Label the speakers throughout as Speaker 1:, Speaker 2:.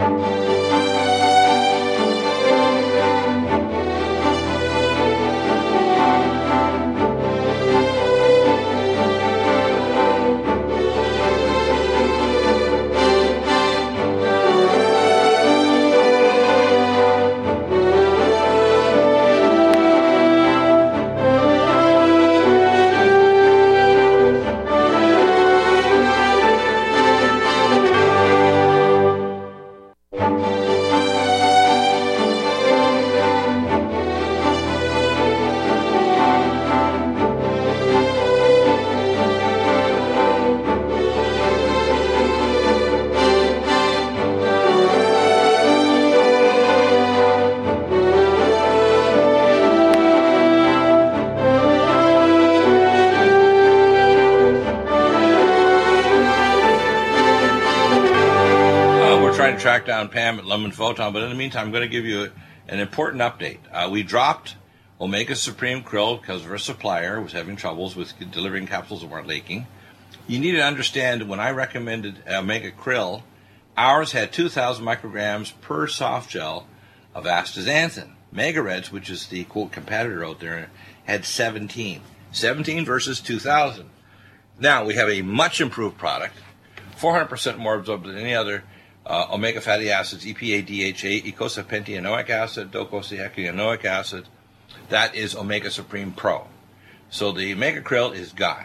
Speaker 1: Trying to track down Pam at Lemon Photon, but in the meantime, I'm going to give you an important update. We dropped Omega Supreme Krill because our supplier was having troubles with delivering capsules that weren't leaking. You need to understand, when I recommended Omega Krill, ours had 2,000 micrograms per soft gel of astaxanthin. Megareds, which is the quote competitor out there, had 17. 17 versus 2,000. Now we have a much improved product, 400% more absorbed than any other omega fatty acids, EPA, DHA, eicosapentaenoic acid, docosahexaenoic acid. That is Omega Supreme Pro. So the Omega Krill is gone.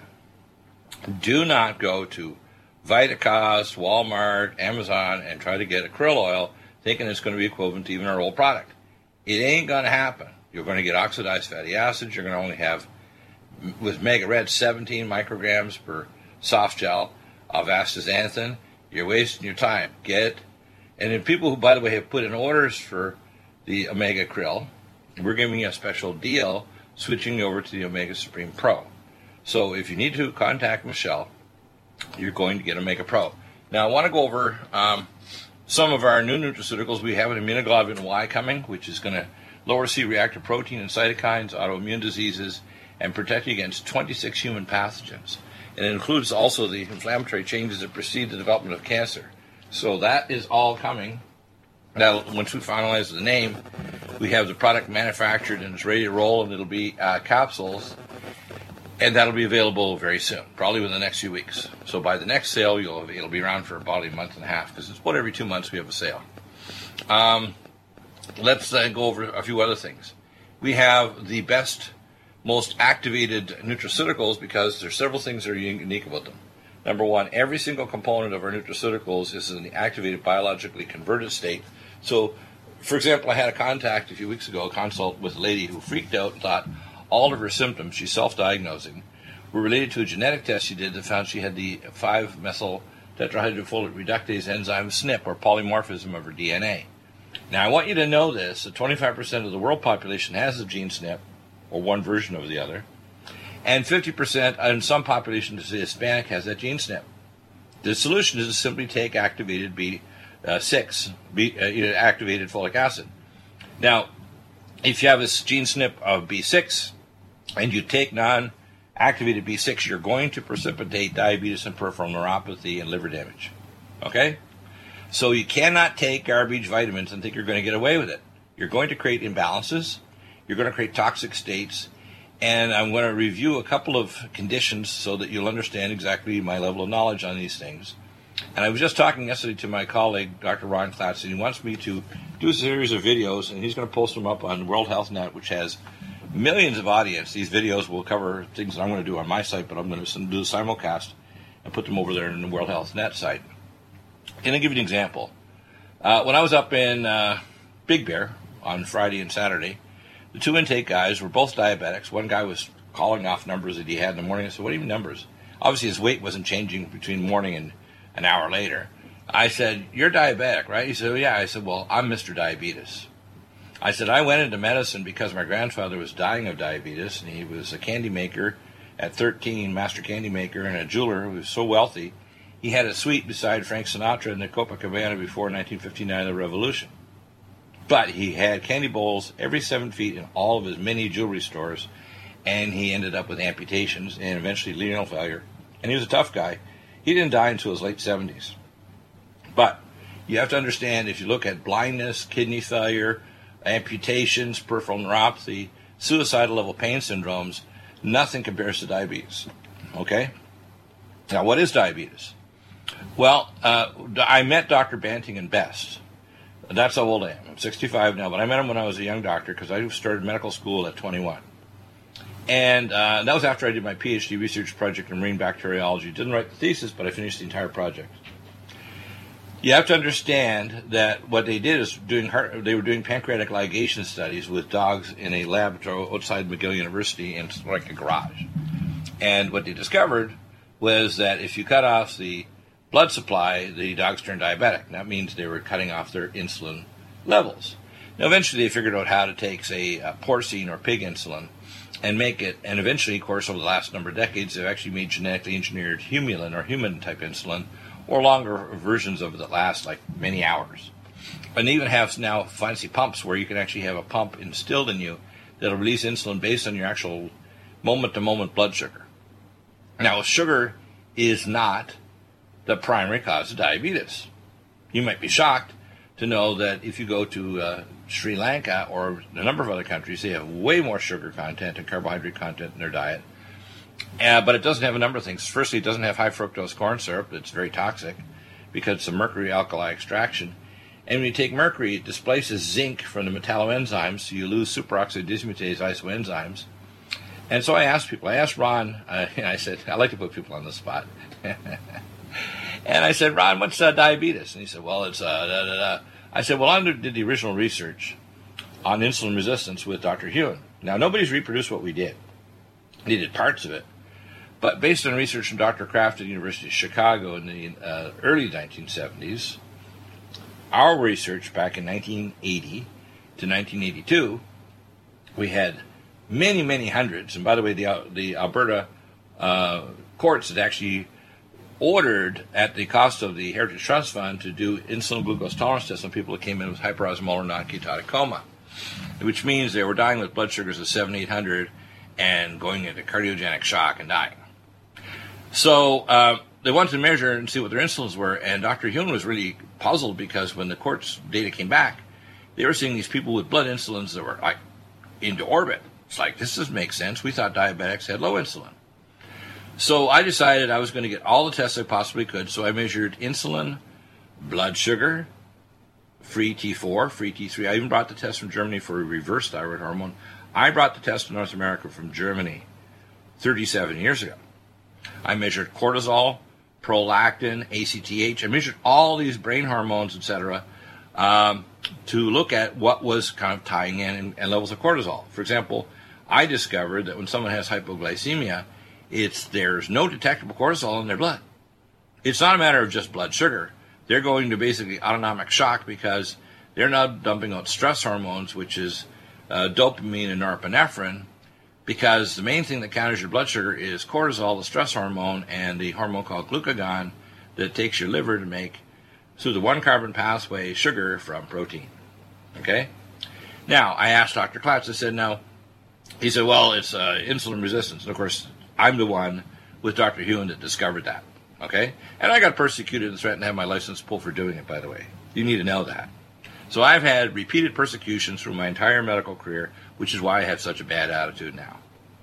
Speaker 1: Do not go to Vitacost, Walmart, Amazon, and try to get a krill oil thinking it's going to be equivalent to even our old product. It ain't going to happen. You're going to get oxidized fatty acids. You're going to only have, with Mega Red, 17 micrograms per soft gel of astaxanthin. You're wasting your time. And then people who, by the way, have put in orders for the Omega Krill, we're giving you a special deal switching over to the Omega Supreme Pro. So if you need to contact Michelle, you're going to get Omega Pro. Now I want to go over some of our new nutraceuticals. We have an immunoglobulin Y coming, which is going to lower C-reactive protein and cytokines, autoimmune diseases, and protect you against 26 human pathogens. And it includes also the inflammatory changes that precede the development of cancer. So that is all coming. Now, once we finalize the name, we have the product manufactured and it's ready to roll, and it'll be capsules, and that'll be available very soon, probably within the next few weeks. So by the next sale, it'll be around for about a month and a half, because it's about every 2 months we have a sale. Let's go over a few other things. We have the best, most activated nutraceuticals because there's several things that are unique about them. Number one, every single component of our nutraceuticals is in the activated, biologically converted state. So, for example, I had a contact a few weeks ago, a consult with a lady who freaked out and thought all of her symptoms, she's self-diagnosing, were related to a genetic test she did that found she had the 5-methyl tetrahydrofolate reductase enzyme SNP, or polymorphism of her DNA. Now, I want you to know this, that 25% of the world population has the gene SNP, or one version of the other, and 50% in some populations, the Hispanic, has that gene SNP. The solution is to simply take activated activated folic acid. Now, if you have a gene SNP of B6 and you take non-activated B6, you're going to precipitate diabetes and peripheral neuropathy and liver damage. Okay? So you cannot take garbage vitamins and think you're going to get away with it. You're going to create imbalances. You're going to create toxic states. And I'm going to review a couple of conditions so that you'll understand exactly my level of knowledge on these things. And I was just talking yesterday to my colleague, Dr. Ron Klatz, and he wants me to do a series of videos, and he's going to post them up on World Health Net, which has millions of audience. These videos will cover things that I'm going to do on my site, but I'm going to do a simulcast and put them over there in the World Health Net site. Can I give you an example? When I was up in Big Bear on Friday and Saturday, the two intake guys were both diabetics. One guy was calling off numbers that he had in the morning. I said, what do you mean numbers? Obviously, his weight wasn't changing between morning and an hour later. I said, you're diabetic, right? He said, well, yeah. I said, well, I'm Mr. Diabetes. I said, I went into medicine because my grandfather was dying of diabetes, and he was a candy maker at 13, master candy maker, and a jeweler who was so wealthy, he had a suite beside Frank Sinatra in the Copacabana before 1959, the Revolution. But he had candy bowls every 7 feet in all of his many jewelry stores, and he ended up with amputations and eventually renal failure. And he was a tough guy. He didn't die until his late 70s. But You have to understand, if you look at blindness, kidney failure, amputations, peripheral neuropathy, suicidal level pain syndromes, nothing compares to diabetes. Okay? Now, what is diabetes? Well, I met Dr. Banting and Best. That's how old I am. I'm 65 now, but I met him when I was a young doctor because I started medical school at 21. And that was after I did my PhD research project in marine bacteriology. Didn't write the thesis, but I finished the entire project. You have to understand that what they did is they were doing pancreatic ligation studies with dogs in a laboratory outside McGill University in like a garage. And what they discovered was that if you cut off the blood supply, the dogs turned diabetic. That means they were cutting off their insulin levels. Now, eventually they figured out how to take, say, porcine or pig insulin and make it, and eventually, of course, over the last number of decades, they've actually made genetically engineered humulin or human-type insulin, or longer versions of it that last like many hours. And they even have now fancy pumps where you can actually have a pump instilled in you that'll release insulin based on your actual moment-to-moment blood sugar. Now, sugar is not the primary cause of diabetes. You might be shocked to know that if you go to Sri Lanka or a number of other countries, they have way more sugar content and carbohydrate content in their diet. But it doesn't have a number of things. Firstly, it doesn't have high fructose corn syrup. That's very toxic because it's a mercury alkali extraction. And when you take mercury, it displaces zinc from the metalloenzymes, so you lose superoxide dismutase isoenzymes. And so I asked Ron, and I said, I like to put people on the spot. And I said, Ron, what's diabetes? And he said, well, it's I said, well, I did the original research on insulin resistance with Dr. Hewen. Now, nobody's reproduced what we did. They did parts of it. But based on research from Dr. Kraft at the University of Chicago in the early 1970s, our research back in 1980 to 1982, we had many, many hundreds. And by the way, the Alberta courts had actually ordered at the cost of the Heritage Trust Fund to do insulin glucose tolerance tests on people that came in with hyperosmolar non-ketotic coma, which means they were dying with blood sugars of 700-800 and going into cardiogenic shock and dying. So they wanted to measure and see what their insulins were, and Dr. Hewen was really puzzled because when the court's data came back, they were seeing these people with blood insulins that were like into orbit. It's like, this doesn't make sense. We thought diabetics had low insulin. So I decided I was going to get all the tests I possibly could, so I measured insulin, blood sugar, free T4, free T3. I even brought the test from Germany for a reverse thyroid hormone. I brought the test to North America from Germany 37 years ago. I measured cortisol, prolactin, ACTH. I measured all these brain hormones, etc., to look at what was kind of tying in and levels of cortisol. For example, I discovered that when someone has hypoglycemia, there's no detectable cortisol in their blood. It's not a matter of just blood sugar. They're going to basically autonomic shock because they're now dumping out stress hormones, which is dopamine and norepinephrine, because the main thing that counters your blood sugar is cortisol, the stress hormone, and the hormone called glucagon that takes your liver to make, through the one-carbon pathway, sugar from protein. Okay? Now, I asked Dr. Klatz, I said, he said, well, it's insulin resistance. And, of course, I'm the one with Dr. Hewen that discovered that. Okay? And I got persecuted and threatened to have my license pulled for doing it, by the way. You need to know that. So I've had repeated persecutions through my entire medical career, which is why I have such a bad attitude now.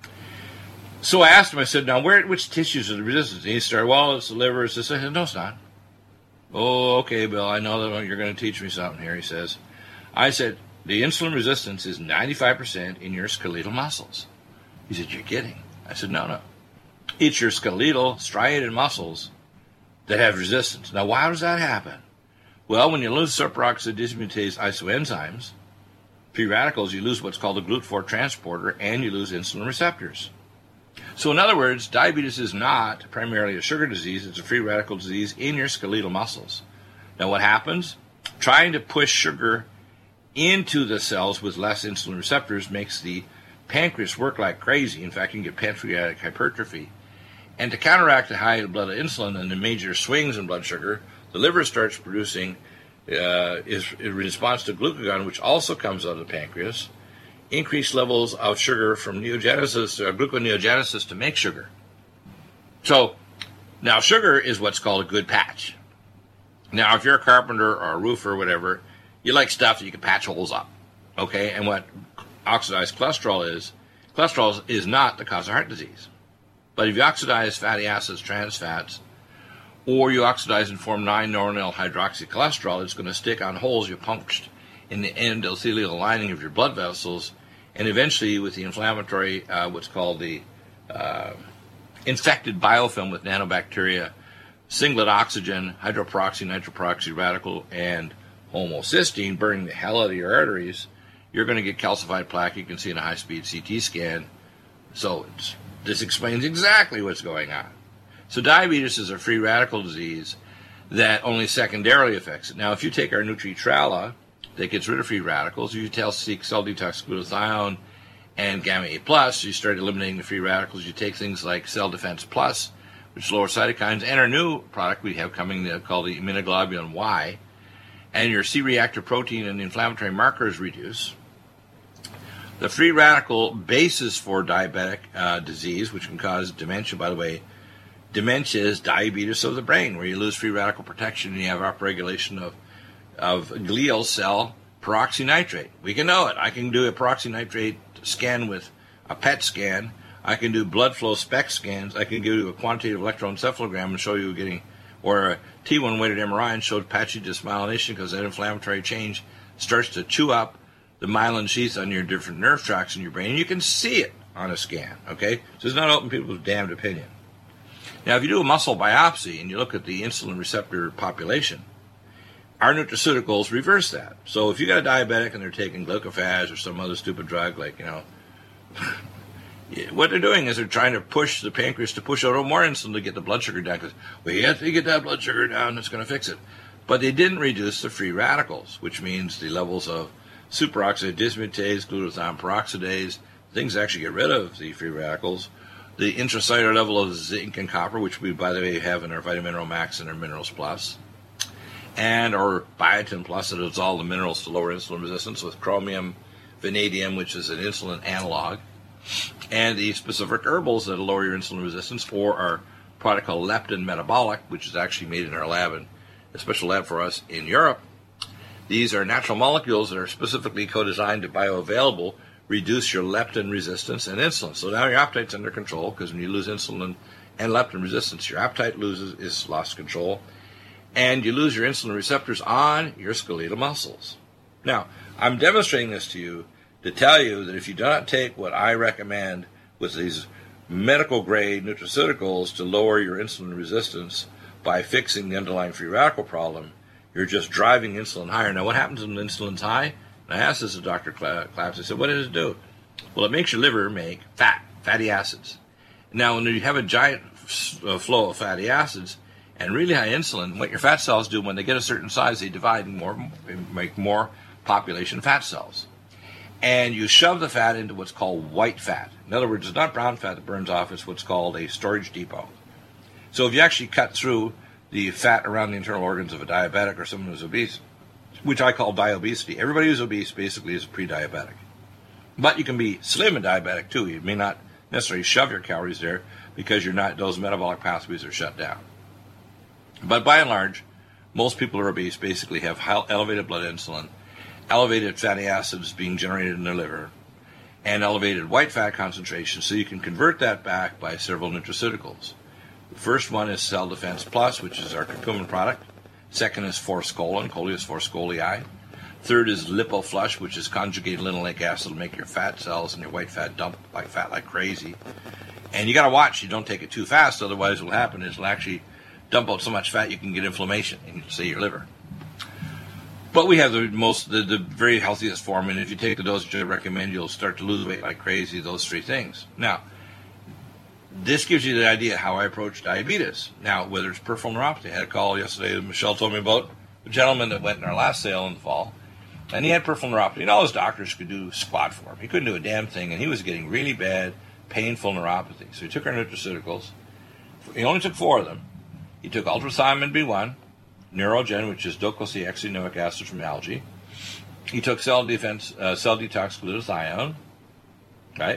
Speaker 1: So I asked him, I said, which tissues are the resistance? And he started, well, it's the liver. It's this. I said, no, it's not. Oh, okay, Bill, I know that you're going to teach me something here, he says. I said, the insulin resistance is 95% in your skeletal muscles. He said, you're kidding. I said, no. It's your skeletal striated muscles that have resistance. Now, why does that happen? Well, when you lose superoxide dismutase isoenzymes, free radicals, you lose what's called a GLUT4 transporter, and you lose insulin receptors. So in other words, diabetes is not primarily a sugar disease, it's a free radical disease in your skeletal muscles. Now what happens? Trying to push sugar into the cells with less insulin receptors makes the pancreas work like crazy. In fact, you can get pancreatic hypertrophy. And to counteract the high blood insulin and the major swings in blood sugar, the liver starts producing, is in response to glucagon, which also comes out of the pancreas, increased levels of sugar from gluconeogenesis to make sugar. So now sugar is what's called a good patch. Now, if you're a carpenter or a roofer or whatever, you like stuff that you can patch holes up, okay? And what oxidized cholesterol is not the cause of heart disease. But if you oxidize fatty acids, trans fats, or you oxidize and form 9-noronyl hydroxycholesterol, it's going to stick on holes you punctured in the endothelial lining of your blood vessels, and eventually with the inflammatory, what's called the infected biofilm with nanobacteria, singlet oxygen, hydroperoxy, nitroperoxy radical, and homocysteine burning the hell out of your arteries, you're going to get calcified plaque. You can see in a high-speed CT scan. So this explains exactly what's going on. So diabetes is a free radical disease that only secondarily affects it. Now, if you take our Nutritrala that gets rid of free radicals, you seek cell detox glutathione and gamma A+, you start eliminating the free radicals. You take things like Cell Defense Plus, which lowers cytokines, and our new product we have coming called the immunoglobulin Y, and your C-reactive protein and inflammatory markers reduce. The free radical basis for diabetic disease, which can cause dementia, by the way, dementia is diabetes of the brain, where you lose free radical protection and you have upregulation of glial cell peroxynitrate. We can know it. I can do a peroxynitrate scan with a PET scan. I can do blood flow SPECT scans. I can give you a quantitative electroencephalogram and show you getting, or a T1 weighted MRI and show patchy dysmyelination because that inflammatory change starts to chew up the myelin sheath on your different nerve tracts in your brain. You can see it on a scan, okay? So it's not open people's damned opinion. Now, if you do a muscle biopsy and you look at the insulin receptor population, our nutraceuticals reverse that. So if you got a diabetic and they're taking glucophage or some other stupid drug, like, what they're doing is they're trying to push the pancreas to push out more insulin to get the blood sugar down, because we have to get that blood sugar down, it's going to fix it. But they didn't reduce the free radicals, which means the levels of superoxide dismutase, glutathione peroxidase, things that actually get rid of the free radicals. The intracellular level of zinc and copper, which we, by the way, have in our Vitamineral Max and our Minerals Plus, and our Biotin Plus, that is all the minerals to lower insulin resistance, with chromium, vanadium, which is an insulin analog, and the specific herbals that lower your insulin resistance, or our product called Leptin Metabolic, which is actually made in our lab, and a special lab for us in Europe. These are natural molecules that are specifically co-designed to bioavailable reduce your leptin resistance and insulin. So now your appetite's under control, because when you lose insulin and leptin resistance, your appetite is lost control, and you lose your insulin receptors on your skeletal muscles. Now, I'm demonstrating this to you to tell you that if you do not take what I recommend with these medical-grade nutraceuticals to lower your insulin resistance by fixing the underlying free radical problem, you're just driving insulin higher. Now, what happens when insulin's high? And I asked this to Dr. Claps. I said, what does it do? Well, it makes your liver make fatty acids. Now, when you have a giant flow of fatty acids and really high insulin, what your fat cells do when they get a certain size, they divide more, make more population fat cells. And you shove the fat into what's called white fat. In other words, it's not brown fat that burns off, it's what's called a storage depot. So if you actually cut through the fat around the internal organs of a diabetic or someone who's obese, which I call diobesity. Everybody who's obese basically is pre-diabetic. But you can be slim and diabetic too. You may not necessarily shove your calories there because those metabolic pathways are shut down. But by and large, most people who are obese basically have elevated blood insulin, elevated fatty acids being generated in their liver, and elevated white fat concentration. So you can convert that back by several nutraceuticals. The first one is Cell Defense Plus, which is our curcumin product. Second is forskolin, Coleus forskolii. Third is LipoFlush, which is conjugated linoleic acid to make your fat cells and your white fat dump like fat like crazy. And you got to watch, you don't take it too fast, otherwise what will happen is it'll actually dump out so much fat you can get inflammation in, say, your liver. But we have the very healthiest form, and if you take the dosage I recommend, you'll start to lose weight like crazy, those three things. Now, this gives you the idea how I approach diabetes. Now, whether it's peripheral neuropathy, I had a call yesterday that Michelle told me about a gentleman that went in our last sale in the fall, and he had peripheral neuropathy, and all his doctors could do squat for him. He couldn't do a damn thing, and he was getting really bad, painful neuropathy. So he took our nutraceuticals. He only took 4 of them. He took ultrathymine B1, Neurogen, which is docosahexaenoic acid from algae. He took cell detox glutathione, right?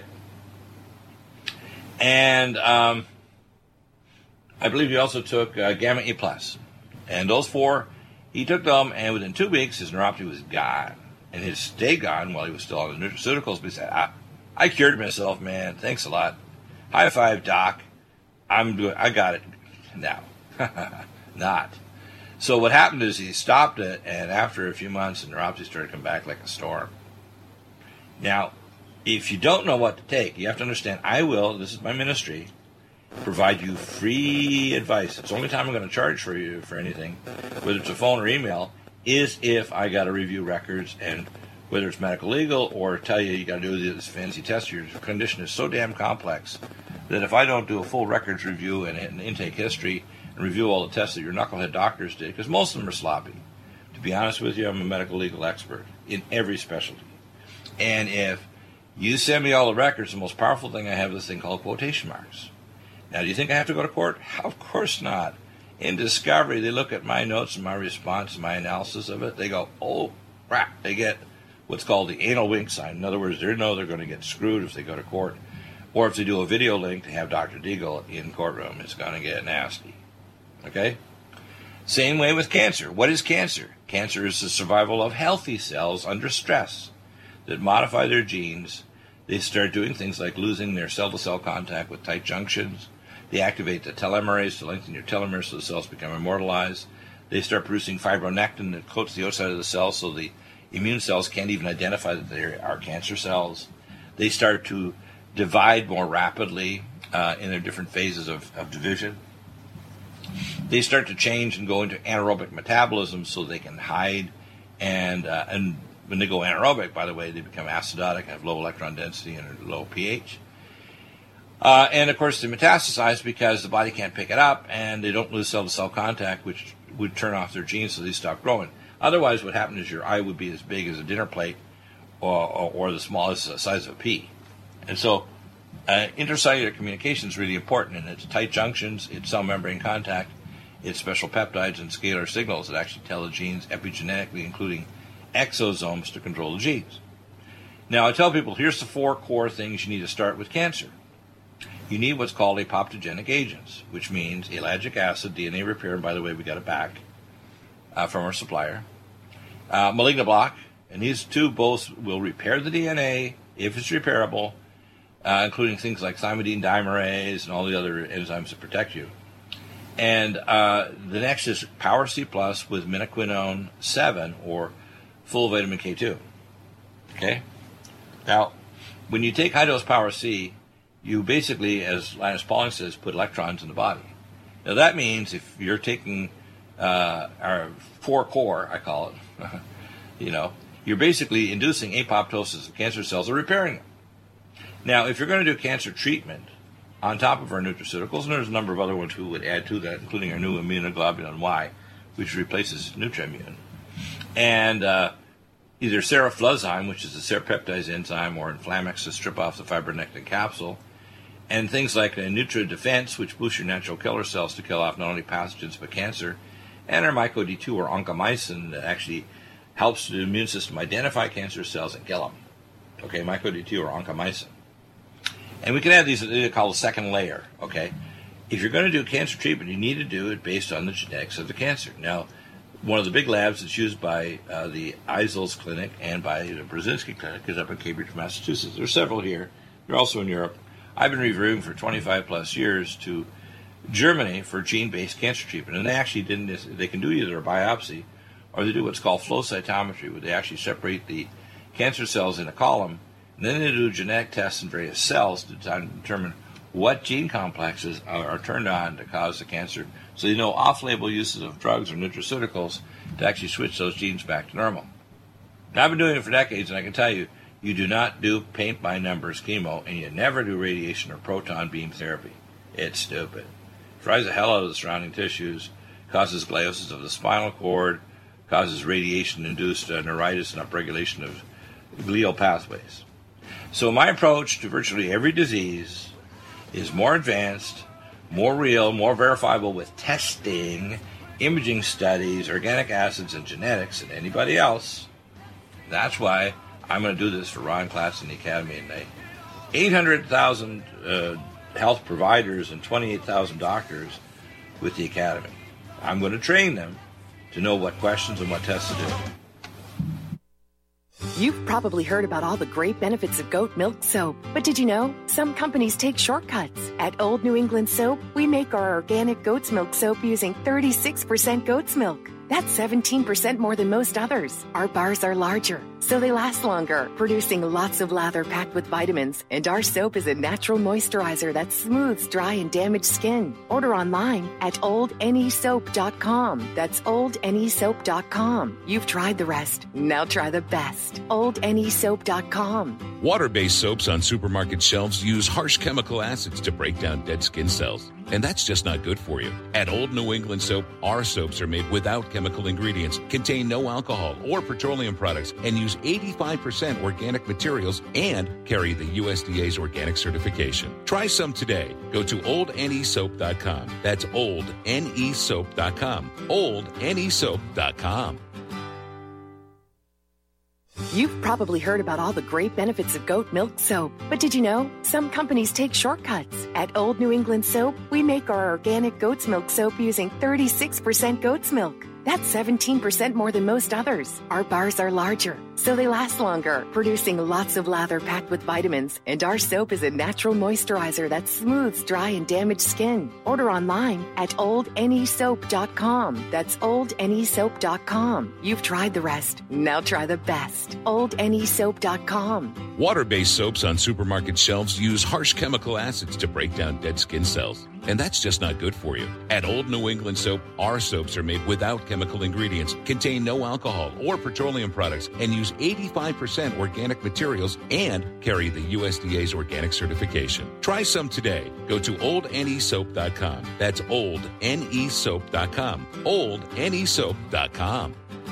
Speaker 1: And I believe he also took gamma E+. And those 4 He took them, and within 2 weeks, his neuropathy was gone. And his stay gone while he was still on the nutraceuticals. But he said, I cured myself, man. Thanks a lot. High five, doc. I got it now. Not. So what happened is he stopped it, and after a few months, the neuropathy started to come back like a storm. Now, if you don't know what to take, you have to understand, this is my ministry, provide you free advice. It's the only time I'm going to charge for you for anything, whether it's a phone or email, is if I got to review records, and whether it's medical legal or tell you got to do this fancy test. Your condition is so damn complex that if I don't do a full records review and an intake history and review all the tests that your knucklehead doctors did, because most of them are sloppy. To be honest with you, I'm a medical legal expert in every specialty. And if you send me all the records, the most powerful thing I have is this thing called quotation marks. Now, do you think I have to go to court? Of course not. In discovery, they look at my notes and my response and my analysis of it. They go, oh, crap. They get what's called the anal wink sign. In other words, they know they're going to get screwed if they go to court. Or if they do a video link to have Dr. Deagle in courtroom, it's going to get nasty. Okay? Same way with cancer. What is cancer? Cancer is the survival of healthy cells under stress that modify their genes. They start doing things like losing their cell-to-cell contact with tight junctions. They activate the telomerase to lengthen your telomeres so the cells become immortalized. They start producing fibronectin that coats the outside of the cell so the immune cells can't even identify that they are cancer cells. They start to divide more rapidly in their different phases of division. They start to change and go into anaerobic metabolism so they can hide. And when they go anaerobic, by the way, they become acidotic, have low electron density, and a low pH. And, of course, they metastasize because the body can't pick it up, and they don't lose cell-to-cell contact, which would turn off their genes so they stop growing. Otherwise, what happened is your eye would be as big as a dinner plate or the smallest size of a pea. And so intercellular communication is really important, and it's tight junctions, it's cell membrane contact, it's special peptides and scalar signals that actually tell the genes epigenetically, including exosomes, to control the genes. Now, I tell people, here's the 4 core things you need to start with cancer. You need what's called apoptogenic agents, which means ellagic acid, DNA repair, and by the way, we got it back from our supplier. Malignant block, and these two both will repair the DNA if it's repairable, including things like thymidine dimerase and all the other enzymes that protect you. And the next is Power C Plus with minoquinone 7 or full vitamin K2. Okay? Now, when you take high-dose Power C, you basically, as Linus Pauling says, put electrons in the body. Now, that means if you're taking our 4 core, I call it, you're basically inducing apoptosis of cancer cells or repairing them. Now, if you're going to do cancer treatment on top of our nutraceuticals, and there's a number of other ones we would add to that, including our new immunoglobulin Y, which replaces Nutrimune, and either seroflozyme, which is a serpeptase enzyme, or Inflammex to strip off the fibronectin capsule, and things like Nutra Defense, which boosts your natural killer cells to kill off not only pathogens but cancer, and our MycoD2 or oncomycin that actually helps the immune system identify cancer cells and kill them. Okay, MycoD2 or oncomycin. And we can add these, they call a second layer, okay? If you're going to do cancer treatment, you need to do it based on the genetics of the cancer. Now, one of the big labs that's used by the Eisels Clinic and by the Brzezinski Clinic is up in Cambridge, Massachusetts. There are several here. They're also in Europe. I've been reviewing for 25 plus years to Germany for gene-based cancer treatment. And they actually they can do either a biopsy or they do what's called flow cytometry, where they actually separate the cancer cells in a column, and then they do genetic tests in various cells to determine what gene complexes are turned on to cause the cancer. So you know off-label uses of drugs or nutraceuticals to actually switch those genes back to normal. Now, I've been doing it for decades, and I can tell you, you do not do paint-by-numbers chemo, and you never do radiation or proton beam therapy. It's stupid. It fries the hell out of the surrounding tissues, causes gliosis of the spinal cord, causes radiation-induced neuritis and upregulation of glial pathways. So my approach to virtually every disease is more advanced, more real, more verifiable with testing, imaging studies, organic acids, and genetics than anybody else. That's why I'm going to do this for Ron Klatz and the Academy and 800,000 health providers and 28,000 doctors with the Academy. I'm going to train them to know what questions and what tests to do.
Speaker 2: You've probably heard about all the great benefits of goat milk soap, but did you know some companies take shortcuts? At Old New England Soap, we make our organic goat's milk soap using 36% goat's milk. That's 17% more than most others. Our bars are larger, so they last longer, producing lots of lather packed with vitamins. And our soap is a natural moisturizer that smooths dry and damaged skin. Order online at oldnesoap.com. That's oldnesoap.com. You've tried the rest. Now try the best. oldnesoap.com.
Speaker 3: Water-based soaps on supermarket shelves use harsh chemical acids to break down dead skin cells. And that's just not good for you. At Old New England Soap, our soaps are made without chemical ingredients, contain no alcohol or petroleum products, and use 85% organic materials and carry the USDA's organic certification. Try some today. Go to oldnesoap.com. That's oldnesoap.com. oldnesoap.com.
Speaker 2: You've probably heard about all the great benefits of goat milk soap, but did you know some companies take shortcuts? At Old New England Soap, we make our organic goat's milk soap using 36% goat's milk. That's 17% more than most others. Our bars are larger, so they last longer, producing lots of lather packed with vitamins. And our soap is a natural moisturizer that smooths dry and damaged skin. Order online at oldnesoap.com. That's oldnesoap.com. You've tried the rest. Now try the best. oldnesoap.com.
Speaker 3: Water-based soaps on supermarket shelves use harsh chemical acids to break down dead skin cells. And that's just not good for you. At Old New England Soap, our soaps are made without chemical ingredients, contain no alcohol or petroleum products, and use 85% organic materials and carry the USDA's organic certification. Try some today. Go to oldnesoap.com. That's oldnesoap.com. oldnesoap.com.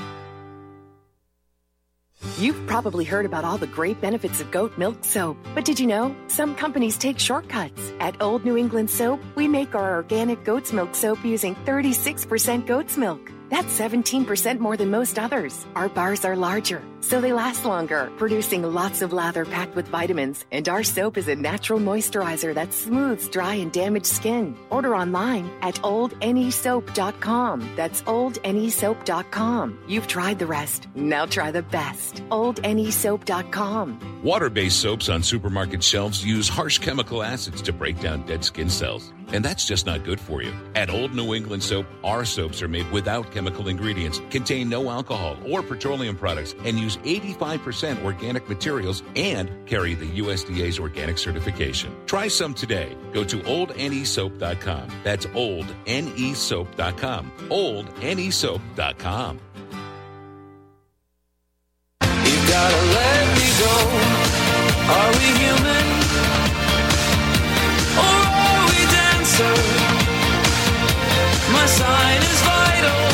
Speaker 2: You've probably heard about all the great benefits of goat milk soap, but did you know some companies take shortcuts? At Old New England Soap, we make our organic goat's milk soap using 36% goat's milk. That's 17% more than most others. Our bars are larger, so they last longer, producing lots of lather packed with vitamins. And our soap is a natural moisturizer that smooths dry and damaged skin. Order online at oldnesoap.com. That's oldnesoap.com. You've tried the rest. Now try the best. oldnesoap.com.
Speaker 3: Water-based soaps on supermarket shelves use harsh chemical acids to break down dead skin cells. And that's just not good for you. At Old New England Soap, our soaps are made without chemical ingredients, contain no alcohol or petroleum products, and use 85% organic materials and carry the USDA's organic certification. Try some today. Go to oldnesoap.com. That's oldnesoap.com. oldnesoap.com.
Speaker 4: You gotta let me go. Are we human? Or are we dancer? My sign is vital.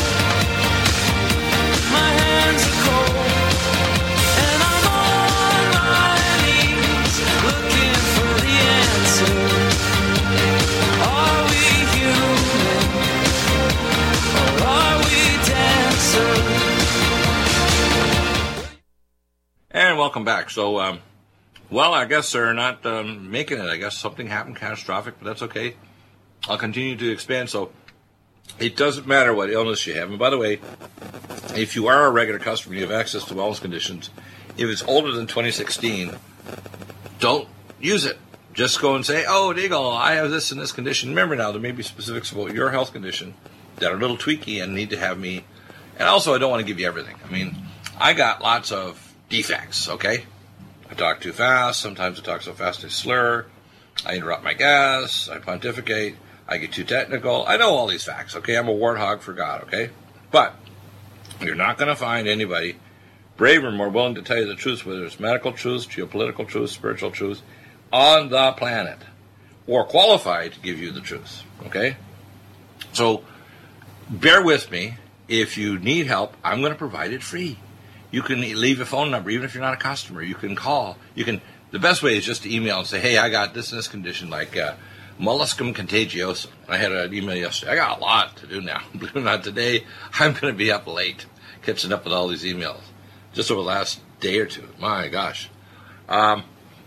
Speaker 4: My hands are cold. And I'm on my knees looking for the answer. Are we human? Or are we dancer?
Speaker 1: And welcome back. So, well, I guess they're not making it. I guess something happened catastrophic, but that's okay. I'll continue to expand. So it doesn't matter what illness you have. And by the way, if you are a regular customer, you have access to wellness conditions. If it's older than 2016, don't use it. Just go and say, oh, Deagle, I have this and this condition. Remember now, there may be specifics about your health condition that are a little tweaky and need to have me. And also, I don't want to give you everything. I mean, I got lots of defects, okay? I talk too fast. Sometimes I talk so fast I slur. I interrupt my gas. I pontificate. I get too technical. I know all these facts, okay? I'm a warthog for God, okay? But you're not going to find anybody braver, more willing to tell you the truth, whether it's medical truth, geopolitical truth, spiritual truth, on the planet, or qualified to give you the truth, okay? So bear with me. If you need help, I'm going to provide it free. You can leave a phone number, even if you're not a customer. You can call. The best way is just to email and say, hey, I got this and this condition, like molluscum contagiosum. I had an email yesterday. I got a lot to do now. Believe it or not, today I'm going to be up late catching up with all these emails just over the last day or two. My gosh. Do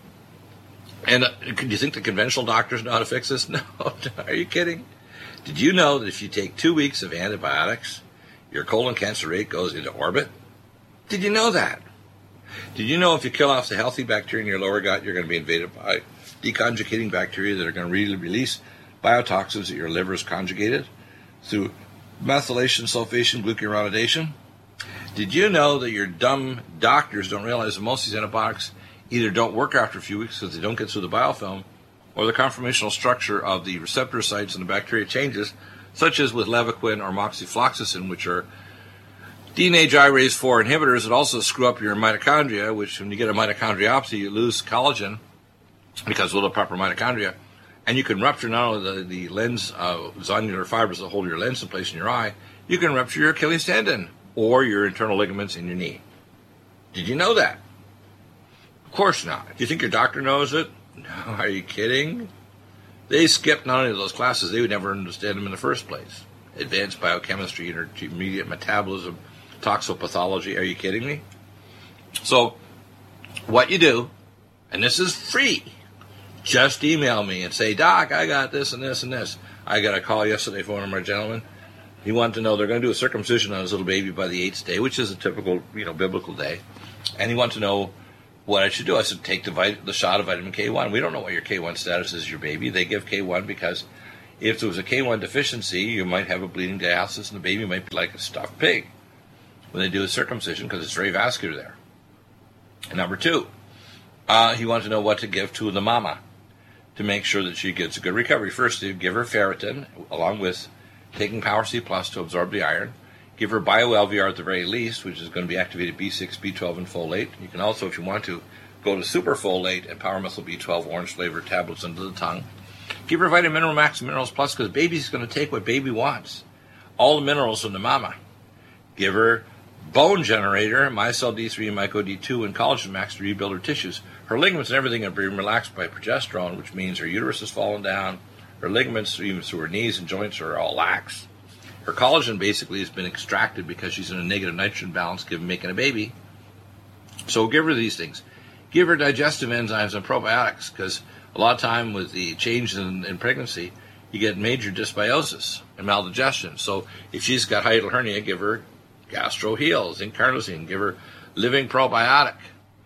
Speaker 1: you think the conventional doctors know how to fix this? No. Are you kidding? Did you know that if you take 2 weeks of antibiotics, your colon cancer rate goes into orbit. Did you know that? Did you know if you kill off the healthy bacteria in your lower gut, you're going to be invaded by deconjugating bacteria that are going to really release biotoxins that your liver has conjugated through methylation, sulfation, glucuronidation? Did you know that your dumb doctors don't realize that most of these antibiotics either don't work after a few weeks because they don't get through the biofilm, or the conformational structure of the receptor sites and the bacteria changes, such as with Levaquin or moxifloxacin, which are DNA gyrase 4 inhibitors that also screw up your mitochondria, which when you get a mitochondriopathy, you lose collagen because of little proper mitochondria. And you can rupture not only the lens zonular fibers that hold your lens in place in your eye, you can rupture your Achilles tendon or your internal ligaments in your knee. Did you know that? Of course not. Do you think your doctor knows it? No, are you kidding? They skipped not only those classes, they would never understand them in the first place. Advanced biochemistry, intermediate metabolism, toxopathology. Are you kidding me? So, what you do, and this is free, just email me and say, Doc, I got this and this and this. I got a call yesterday from one of my gentlemen. He wanted to know they're going to do a circumcision on his little baby by the 8th day, which is a typical, biblical day. And he wanted to know what I should do. I said, take the shot of vitamin K1. We don't know what your K1 status is, your baby. They give K1 because if there was a K1 deficiency, you might have a bleeding dialysis and the baby might be like a stuffed pig when they do a circumcision because it's very vascular there. And number 2, he wanted to know what to give to the mama to make sure that she gets a good recovery. First, you give her ferritin, along with taking Power C Plus to absorb the iron. Give her BioLVR at the very least, which is going to be activated B6, B12, and folate. You can also, if you want to, go to Super Folate and Power Methyl B12 orange flavored tablets under the tongue. Give her Vitamin Mineral Max and Minerals Plus because baby's going to take what baby wants. All the minerals from the mama. Give her Bone Generator, MyCell D3, Myco D2, and Collagen Max to rebuild her tissues. Her ligaments and everything are being relaxed by progesterone, which means her uterus has fallen down. Her ligaments, even through her knees and joints, are all lax. Her collagen basically has been extracted because she's in a negative nitrogen balance given making a baby. So give her these things. Give her digestive enzymes and probiotics because a lot of time with the change in pregnancy, you get major dysbiosis and maldigestion. So if she's got hiatal hernia, give her GastroHeal, zinc carnosine. Give her living probiotic.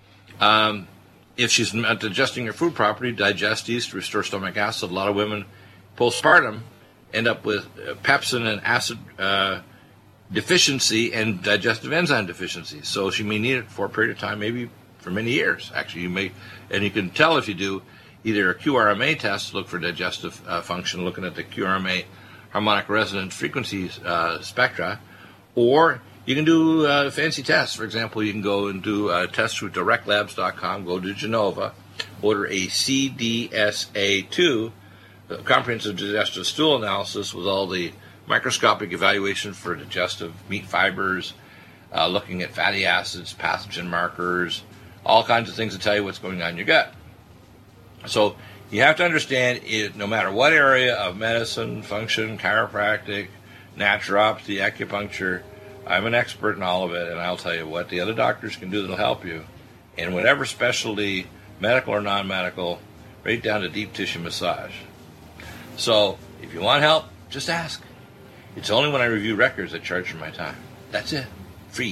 Speaker 1: If she's not digesting her food properly, Digestis to restore stomach acid. A lot of women postpartum end up with pepsin and acid deficiency and digestive enzyme deficiency. So she may need it for a period of time, maybe for many years. Actually, you can tell if you do either a QRMA test to look for digestive function, looking at the QRMA harmonic resonance frequency spectra, or you can do fancy tests. For example, you can go and do a test through directlabs.com, go to Genova, order a CDSA2, the comprehensive digestive stool analysis with all the microscopic evaluation for digestive meat fibers, looking at fatty acids, pathogen markers, all kinds of things to tell you what's going on in your gut. So you have to understand it, no matter what area of medicine, function, chiropractic, naturopathy, acupuncture, I'm an expert in all of it, and I'll tell you what the other doctors can do that'll help you. In whatever specialty, medical or non-medical, right down to deep tissue massage. So, if you want help, just ask. It's only when I review records I charge for my time. That's it. Free.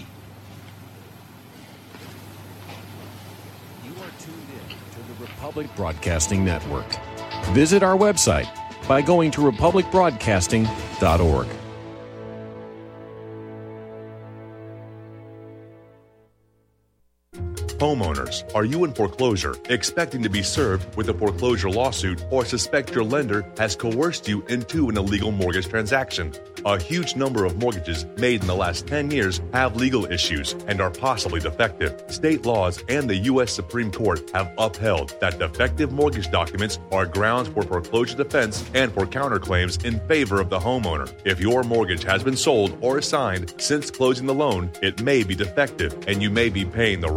Speaker 5: You are tuned in to the Republic Broadcasting Network. Visit our website by going to republicbroadcasting.org.
Speaker 6: Homeowners, are you in foreclosure, expecting to be served with a foreclosure lawsuit, or suspect your lender has coerced you into an illegal mortgage transaction? A huge number of mortgages made in the last 10 years have legal issues and are possibly defective. State laws and the U.S. Supreme Court have upheld that defective mortgage documents are grounds for foreclosure defense and for counterclaims in favor of the homeowner. If your mortgage has been sold or assigned since closing the loan, it may be defective and you may be paying the wrong party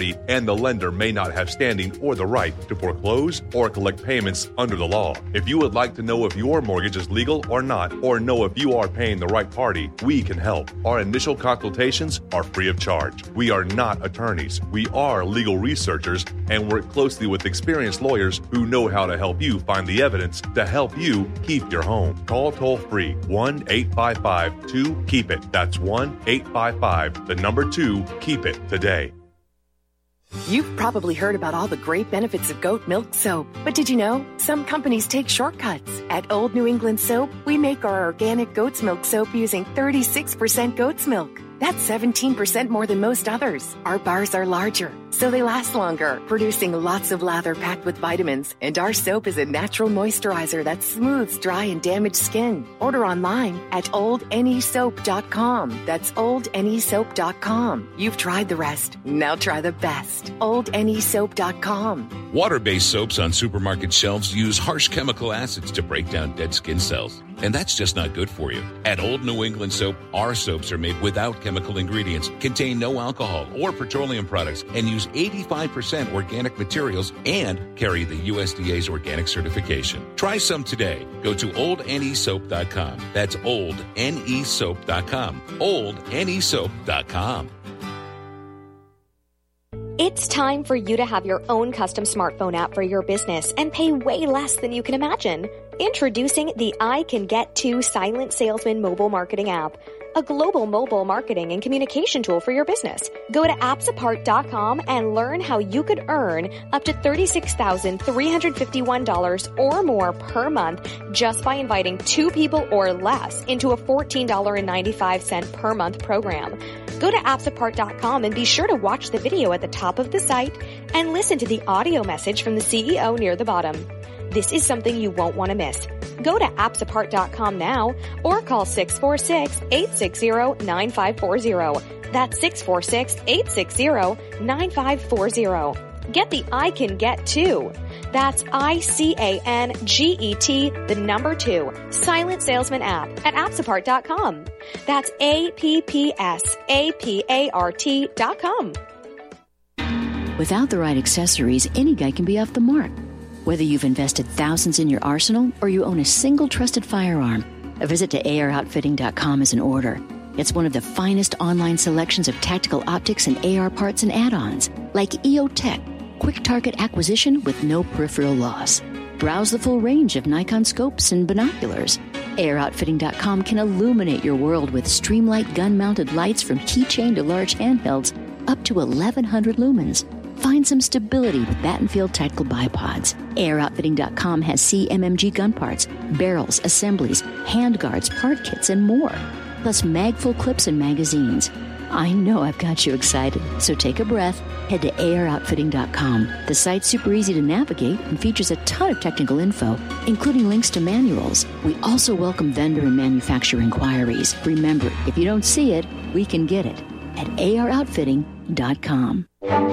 Speaker 6: party, and the lender may not have standing or the right to foreclose or collect payments under the law. If you would like to know if your mortgage is legal or not, or know if you are paying the right party, we can help. Our initial consultations are free of charge. We are not attorneys. We are legal researchers and work closely with experienced lawyers who know how to help you find the evidence to help you keep your home. Call toll-free 1-855-2-KEEP-IT. That's 1-855-2-KEEP-IT today.
Speaker 2: You've probably heard about all the great benefits of goat milk soap, but did you know some companies take shortcuts? At Old New England Soap, we make our organic goat's milk soap using 36% goat's milk. That's 17% more than most others. Our bars are larger, so they last longer, producing lots of lather packed with vitamins. And our soap is a natural moisturizer that smooths dry and damaged skin. Order online at oldnesoap.com. That's oldnesoap.com. You've tried the rest. Now try the best. oldnesoap.com.
Speaker 3: Water-based soaps on supermarket shelves use harsh chemical acids to break down dead skin cells. And that's just not good for you. At Old New England Soap, our soaps are made without chemical ingredients, contain no alcohol or petroleum products, and use 85% organic materials and carry the USDA's organic certification. Try some today. Go to oldnesoap.com. That's oldnesoap.com. oldnesoap.com.
Speaker 7: It's time for you to have your own custom smartphone app for your business and pay way less than you can imagine. Introducing the I Can Get To Silent Salesman mobile marketing app, a global mobile marketing and communication tool for your business. Go to appsapart.com and learn how you could earn up to $36,351 or more per month just by inviting 2 people or less into a $14.95 per month program. Go to appsapart.com and be sure to watch the video at the top of the site and listen to the audio message from the CEO near the bottom. This is something you won't want to miss. Go to appsapart.com now or call 646-860-9540. That's 646-860-9540. Get the I Can Get To. That's ICANGET, the number 2, Silent Salesman app at appsapart.com. That's APPSAPART.com.
Speaker 8: Without the right accessories, any guy can be off the mark. Whether you've invested thousands in your arsenal or you own a single trusted firearm, a visit to AROutfitting.com is in order. It's one of the finest online selections of tactical optics and AR parts and add-ons, like EOTech, quick target acquisition with no peripheral loss. Browse the full range of Nikon scopes and binoculars. AROutfitting.com can illuminate your world with Streamlight gun-mounted lights from keychain to large handhelds up to 1,100 lumens. Find some stability with Battenfield tactical bipods. AirOutfitting.com has CMMG gun parts, barrels, assemblies, handguards, part kits, and more. Plus mag-full clips and magazines. I know I've got you excited, so take a breath. Head to AirOutfitting.com. The site's super easy to navigate and features a ton of technical info, including links to manuals. We also welcome vendor and manufacturer inquiries. Remember, if you don't see it, we can get it at AirOutfitting.com.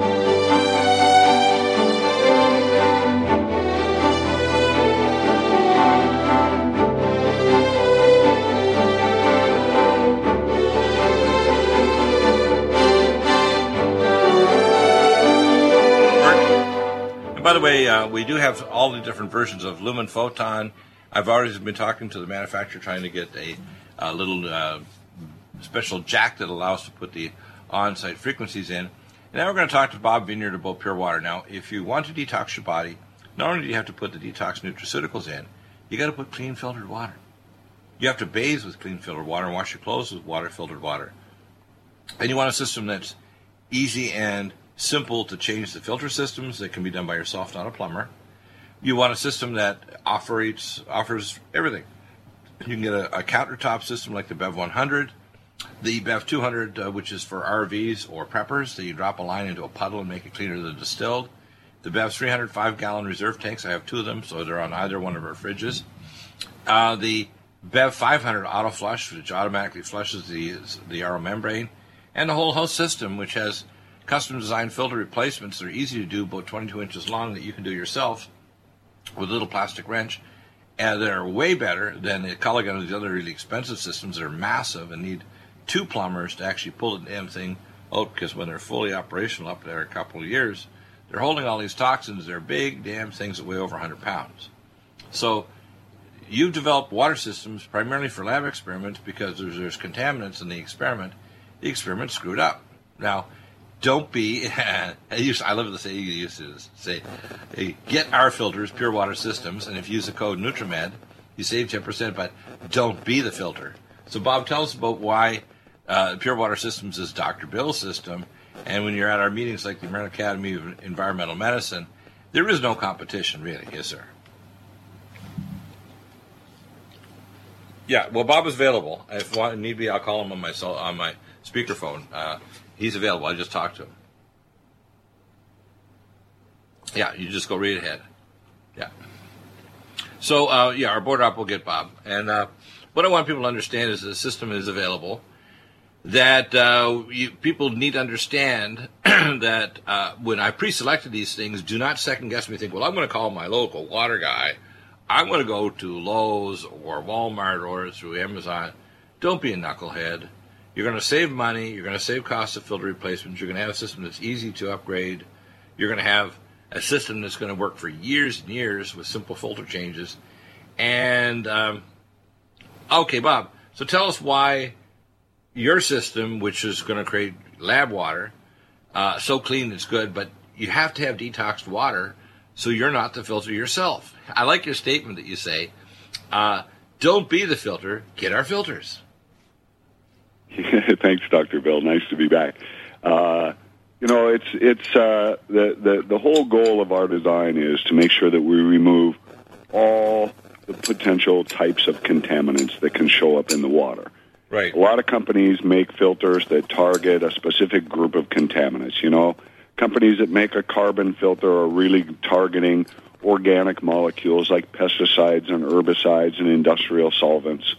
Speaker 1: By the way, we do have all the different versions of Lumen Photon. I've already been talking to the manufacturer trying to get a little special jack that allows to put the on-site frequencies in. And now we're going to talk to Bob Vineyard about Pure Water. Now, if you want to detox your body, not only do you have to put the detox nutraceuticals in, you got to put clean filtered water. You have to bathe with clean filtered water and wash your clothes with water-filtered water. And you want a system that's easy and simple to change the filter systems that can be done by yourself, not a plumber. You want a system that offers everything. You can get a countertop system like the BEV 100, the BEV 200, which is for RVs or preppers, that you drop a line into a puddle and make it cleaner than distilled. The BEV 300 5-gallon reserve tanks, I have 2 of them, so they're on either one of our fridges. The BEV 500 auto flush, which automatically flushes the RO membrane, and the whole host system, which has custom designed filter replacements that are easy to do, about 22 inches long, that you can do yourself with a little plastic wrench, and that are way better than the Culligan and the other really expensive systems that are massive and need 2 plumbers to actually pull the damn thing Oh, because when they're fully operational up there a couple of years, they're holding all these toxins. They're big damn things that weigh over 100 pounds. So you've developed water systems primarily for lab experiments because there's contaminants in the experiment. The experiment screwed up. Now, don't be, I love to say, you used to say, hey, get our filters, pure water systems, and if you use the code NutriMed, you save 10%, but don't be the filter. So, Bob, tell us about why Pure Water Systems is Dr. Bill's system, and when you're at our meetings like the American Academy of Environmental Medicine, there is no competition, really, is there? Yeah, well, Bob is available. If need be, I'll call him on my speakerphone. He's available. I just talked to him. Yeah, you just go right ahead. Yeah. So, our board op will get Bob. And what I want people to understand is the system is available. That people need to understand that when I pre-selected these things, do not second-guess me. Think, well, I'm going to call my local water guy. I'm going to go to Lowe's or Walmart or through Amazon. Don't be a knucklehead. You're going to save money. You're going to save costs of filter replacements. You're going to have a system that's easy to upgrade. You're going to have a system that's going to work for years and years with simple filter changes. And, okay, Bob, so tell us why your system, which is going to create lab water, so clean it's good, but you have to have detoxed water so you're not the filter yourself. I like your statement that you say, don't be the filter, get our filters.
Speaker 9: Thanks, Dr. Bill. Nice to be back. It's the whole goal of our design is to make sure that we remove all the potential types of contaminants that can show up in the water.
Speaker 1: Right.
Speaker 9: A lot of companies make filters that target a specific group of contaminants. Companies that make a carbon filter are really targeting organic molecules like pesticides and herbicides and industrial solvents.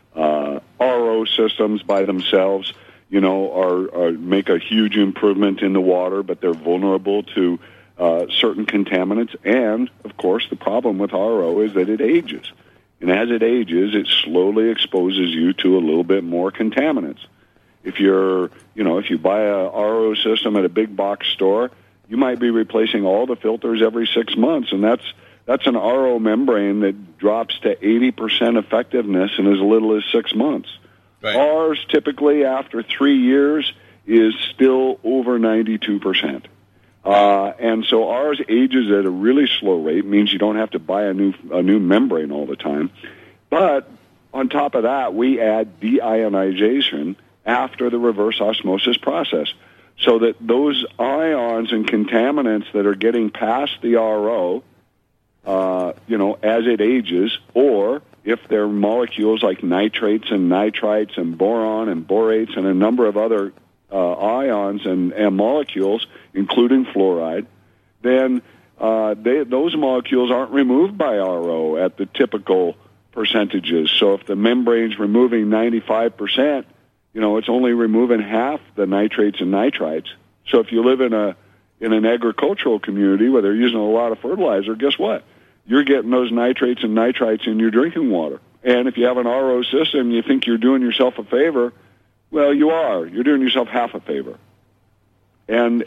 Speaker 9: RO systems by themselves, are make a huge improvement in the water, but they're vulnerable to certain contaminants. And, of course, the problem with RO is that it ages. And as it ages, it slowly exposes you to a little bit more contaminants. If you buy a RO system at a big box store, you might be replacing all the filters every 6 months, and that's an RO membrane that drops to 80% effectiveness in as little as 6 months. Right. Ours, typically, after 3 years, is still over 92%. And so ours ages at a really slow rate, means you don't have to buy a new membrane all the time. But on top of that, we add deionization after the reverse osmosis process, so that those ions and contaminants that are getting past the RO, as it ages, or if they're molecules like nitrates and nitrites and boron and borates and a number of other ions and molecules, including fluoride, then those molecules aren't removed by RO at the typical percentages. So if the membrane's removing 95%, it's only removing half the nitrates and nitrites. So if you live in an agricultural community where they're using a lot of fertilizer, guess what? You're getting those nitrates and nitrites in your drinking water. And if you have an RO system, you think you're doing yourself a favor. Well, you are. You're doing yourself half a favor. And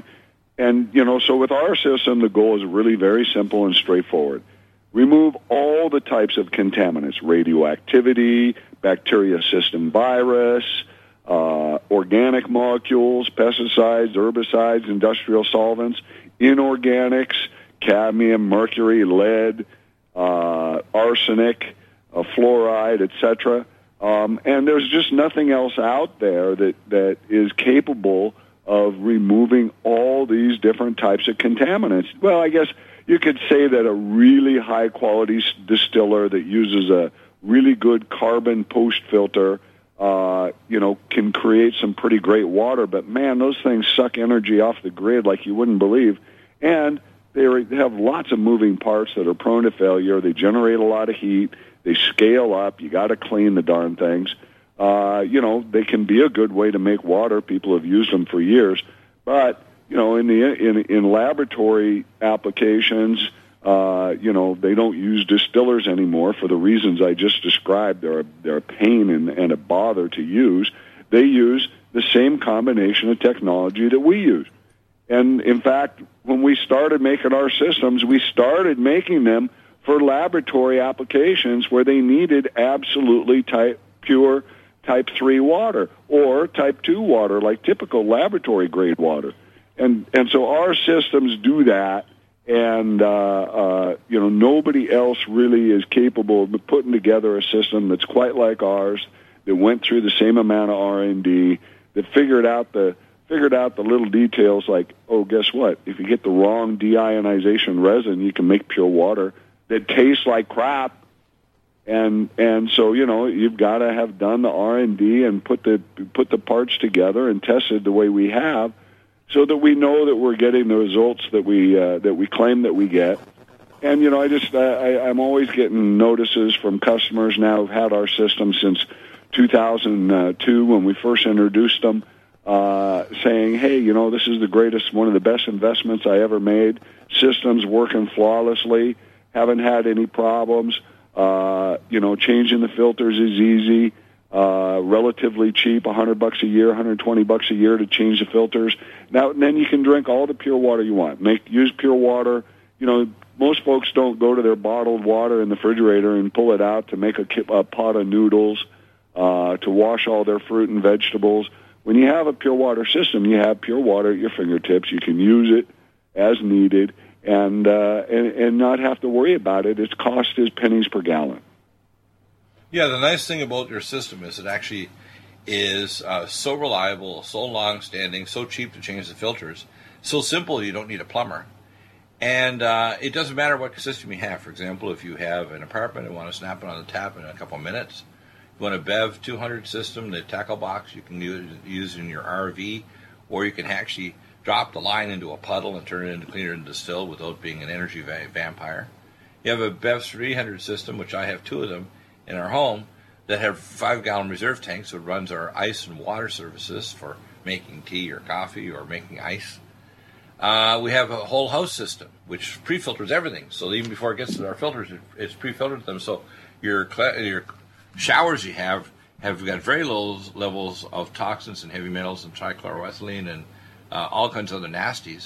Speaker 9: so with our system, the goal is really very simple and straightforward. Remove all the types of contaminants: radioactivity, bacteriocystin virus, organic molecules, pesticides, herbicides, industrial solvents, inorganics, cadmium, mercury, lead, arsenic, fluoride, etc. And there's just nothing else out there that is capable of removing all these different types of contaminants. Well, I guess you could say that a really high-quality distiller that uses a really good carbon post filter, can create some pretty great water. But, man, those things suck energy off the grid like you wouldn't believe. And they have lots of moving parts that are prone to failure. They generate a lot of heat. They scale up. You got to clean the darn things. They can be a good way to make water. People have used them for years. But, in laboratory applications, they don't use distillers anymore for the reasons I just described. They're a pain and a bother to use. They use the same combination of technology that we use. And in fact, when we started making our systems, we started making them for laboratory applications where they needed absolutely pure type 3 water or type 2 water, like typical laboratory grade water. And so our systems do that, and nobody else really is capable of putting together a system that's quite like ours, that went through the same amount of R&D, that figured out the little details like, oh, guess what? If you get the wrong deionization resin, you can make pure water that tastes like crap. And so, you've got to have done the R&D and put the parts together and tested the way we have, so that we know that we're getting the results that we claim that we get. And I'm always getting notices from customers now who've had our system since 2002 when we first introduced them, saying, hey, this is the greatest, one of the best investments I ever made. System's working flawlessly, haven't had any problems. Changing the filters is easy, relatively cheap, $100 a year, $120 a year to change the filters. Now, then you can drink all the pure water you want. Use pure water. Most folks don't go to their bottled water in the refrigerator and pull it out to make a pot of noodles, to wash all their fruit and vegetables. When you have a pure water system, you have pure water at your fingertips. You can use it as needed and not have to worry about it. Its cost is pennies per gallon.
Speaker 1: Yeah, the nice thing about your system is it actually is so reliable, so long-standing, so cheap to change the filters, so simple you don't need a plumber. And it doesn't matter what system you have. For example, if you have an apartment and want to snap it on the tap in a couple of minutes, you want a BEV 200 system, the tackle box, you can use in your RV, or you can actually drop the line into a puddle and turn it into cleaner and distilled without being an energy vampire. You have a BEV 300 system, which I have two of them in our home, that have 5-gallon reserve tanks, so it runs our ice and water services for making tea or coffee or making ice. We have a whole house system, which pre-filters everything. So even before it gets to our filters, it's pre-filtered them. So your showers you have got very low levels of toxins and heavy metals and trichloroethylene and all kinds of other nasties.